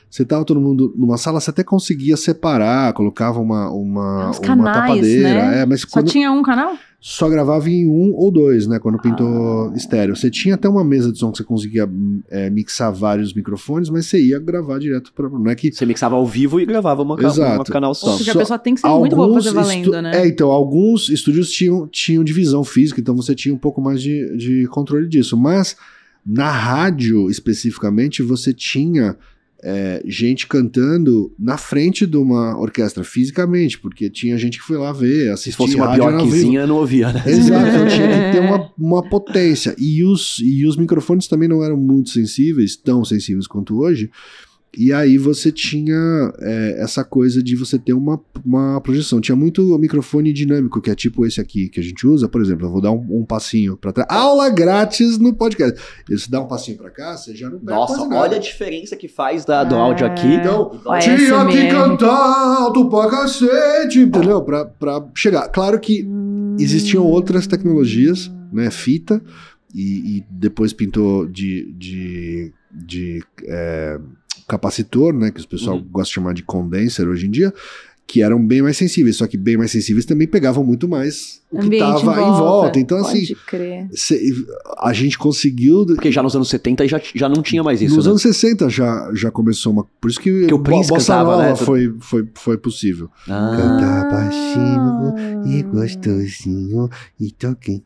você tava todo mundo numa sala, você até conseguia separar, colocava uma, uma, Os uma canais, tapadeira. né? É, mas Só quando tinha um canal? só gravava em um ou dois, né? Quando pintou Ah. estéreo. Você tinha até uma mesa de som que você conseguia é, mixar vários microfones, mas você ia gravar direto pra. Não é que. Você mixava ao vivo e gravava uma, ca- Exato. uma canal Ou só. seja, a Só pessoa tem que ser muito boa pra fazer valendo, estu- né? É, então, alguns estúdios tinham, tinham divisão física, então você tinha um pouco mais de, de controle disso. Mas na rádio, especificamente, você tinha é, gente cantando na frente de uma orquestra, fisicamente, porque tinha gente que foi lá ver, assistir Se fosse uma rádio ao vivo. Bjorkzinha, não ouvia, né? Exato, então tinha que ter uma, uma potência. E os, e os microfones também não eram muito sensíveis, tão sensíveis quanto hoje. E aí você tinha é, essa coisa de você ter uma, uma projeção. Tinha muito microfone dinâmico, que é tipo esse aqui que a gente usa. Por exemplo, eu vou dar um, um passinho pra trás. Aula grátis no podcast. E você dá um passinho pra cá, você já não pega Nossa, quase nada. olha a diferença que faz da, do É. áudio aqui. Então, Olha tinha esse que mesmo. cantar alto pra cacete, entendeu? Pra, pra chegar. Claro que existiam outras tecnologias, né? Fita, e, e depois pintou de, de, de é, capacitor, né? Que os pessoal Uhum. gosta de chamar de condenser hoje em dia, que eram bem mais sensíveis, só que bem mais sensíveis também pegavam muito mais o que Ambiente estava em volta. Então, Pode assim, crer. cê- a gente conseguiu. Porque já nos anos setenta já, já não tinha mais isso, Nos né? anos sessenta já, já começou uma. Por isso que, Que o Prince Bossa cantava, Nova né? foi, foi, foi possível. Ah, Cantar baixinho e gostosinho e toquei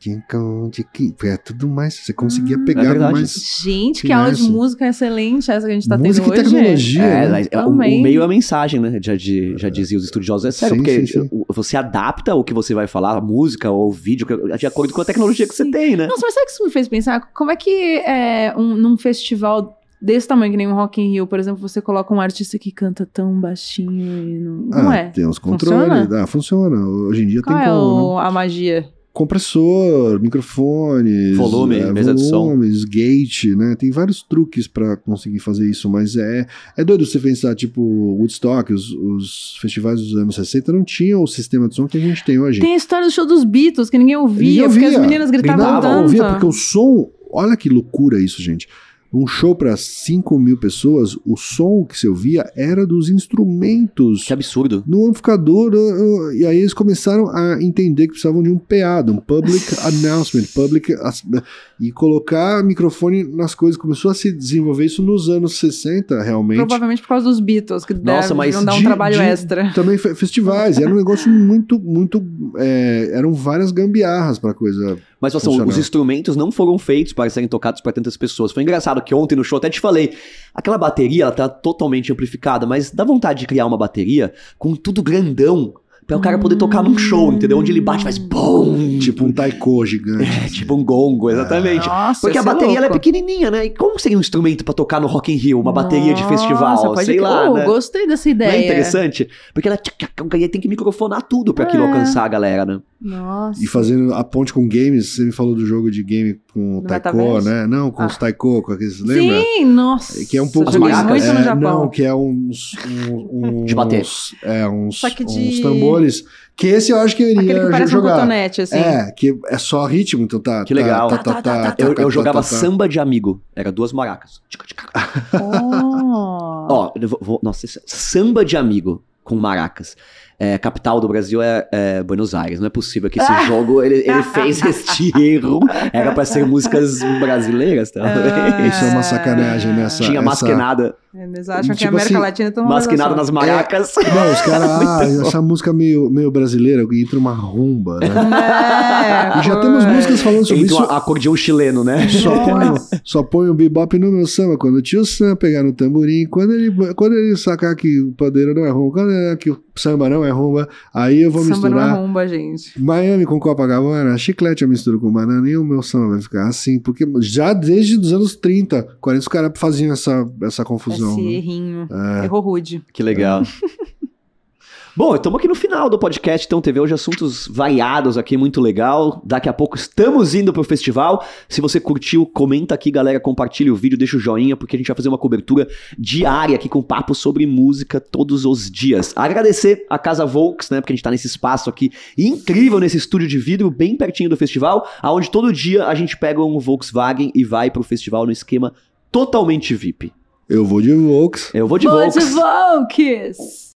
que é tudo mais. Você conseguia Ah, pegar é verdade. mais. Gente, que aula de Finesse. música excelente essa que a gente tá Música tendo e hoje. tecnologia. é, né? mas o, o Também. meio é a mensagem, né? Já, de, já dizia os estudiosos. É sério, Sim, porque sim, sim. o- você adapta o que você vai falar, a música ou o vídeo, de acordo com a tecnologia que você Sim. tem, né? Nossa, mas sabe o que isso me fez pensar? Como é que é, um, num festival desse tamanho, que nem um Rock in Rio, por exemplo, você coloca um artista que canta tão baixinho e não, não Ah, é? tem os controles. Funciona? Ah, funciona. Hoje em dia Qual tem é como, o- né? a magia? Compressor, microfones, Volume, é, mesa de som. volumes, gate, né? Tem vários truques pra conseguir fazer isso, mas é, é doido você pensar, tipo, Woodstock, os, os festivais dos anos sessenta não tinham o sistema de som que a gente tem hoje. Tem a história do show dos Beatles, que ninguém ouvia, Ninguém porque ouvia. as meninas gritavam Gritavam, tanto. ouvia, porque o som, olha que loucura isso, gente. Um show para cinco mil pessoas, o som que você ouvia era dos instrumentos Que absurdo. no amplificador, uh, uh, e aí eles começaram a entender que precisavam de um P A, de um Public Announcement, public, as- e colocar microfone nas coisas. Começou a se desenvolver isso nos anos sessenta, realmente. Provavelmente por causa dos Beatles, que Nossa, devem mas dar um de- trabalho de- extra. Também fe- festivais, e era um negócio muito, muito, é, eram várias gambiarras pra coisa. Mas assim, Funcional. os instrumentos não foram feitos para serem tocados para tantas pessoas. Foi engraçado que ontem no show até te falei, aquela bateria ela tá totalmente amplificada, mas dá vontade de criar uma bateria com tudo grandão pra o cara poder tocar num show, entendeu? Onde ele bate faz BOOM! Tipo um taiko gigante. É, tipo um gongo, exatamente. Nossa, Porque a ia ser bateria ela é louco. pequenininha, né? E como seria um instrumento pra tocar no Rock in Rio? Uma bateria de Nossa, festival, pode sei crer. lá, Oh, né? Gostei dessa Não ideia. é interessante? Porque ela tchac, tchac, aí tem que microfonar tudo pra aquilo É. alcançar a galera, né? Nossa. E fazendo a ponte com games, você me falou do jogo de game com o Do taiko, metaverso? né? Não, com Ah. os taiko, com aqueles, lembra? Sim, nossa. Que é um pouco Joguei maracas. muito é, no Japão. Não, que é uns, um- uns De bater. É, uns, Só que de- uns tambores. Que esse eu acho que eu Aquele iria que parece um jogar. cotonete, assim. É, que é só ritmo, então tá. Que tá, legal. Tá, tá, Tá, tá, tá, tá, tá, Eu, tá, eu tá, jogava tá, tá. samba de amigo. Era duas maracas. Tchica, tchica. Oh. Ó, eu vou, vou- nossa, esse- samba de amigo com maracas. É, capital do Brasil é, é Buenos Aires. Não é possível que esse jogo ele, ele fez este erro. Era pra ser músicas brasileiras também. Ah. Isso é uma sacanagem nessa. Tinha essa... masquenada, Eles acham que a Tipo América assim, Latina tem uma masquenada coisa nas maracas. Não, os caras, ah, Muito bom. essa música meio, meio brasileira, entra uma rumba, né? só. É, E já pô, temos é. músicas falando sobre Então, isso. acordeão chileno, né? Só Nossa. põe, só põe o bebop no meu samba. Quando o tio Sam pegar no tamborim, quando ele, quando ele sacar que o padeiro não é rumba, quando é que o samba não é rumba, aí eu vou Samba não é misturar rumba, gente. Miami com Copacabana, chiclete eu misturo com banana e o meu samba vai ficar assim. Porque já desde os anos trinta, quarenta, os caras faziam essa, essa confusão. Esse né? errinho. É. Errou rude. Que legal. Bom, estamos aqui no final do podcast, então T V hoje assuntos variados aqui, muito legal. Daqui a pouco estamos indo pro festival. Se você curtiu, comenta aqui, galera, compartilha o vídeo, deixa o joinha, porque a gente vai fazer uma cobertura diária aqui com papo sobre música todos os dias. Agradecer a Casa Volks, né, porque a gente tá nesse espaço aqui incrível, nesse estúdio de vidro, bem pertinho do festival, aonde todo dia a gente pega um Volkswagen e vai pro festival no esquema totalmente V I P. Eu vou de Volks. Eu vou de Vou Volks. de Volks.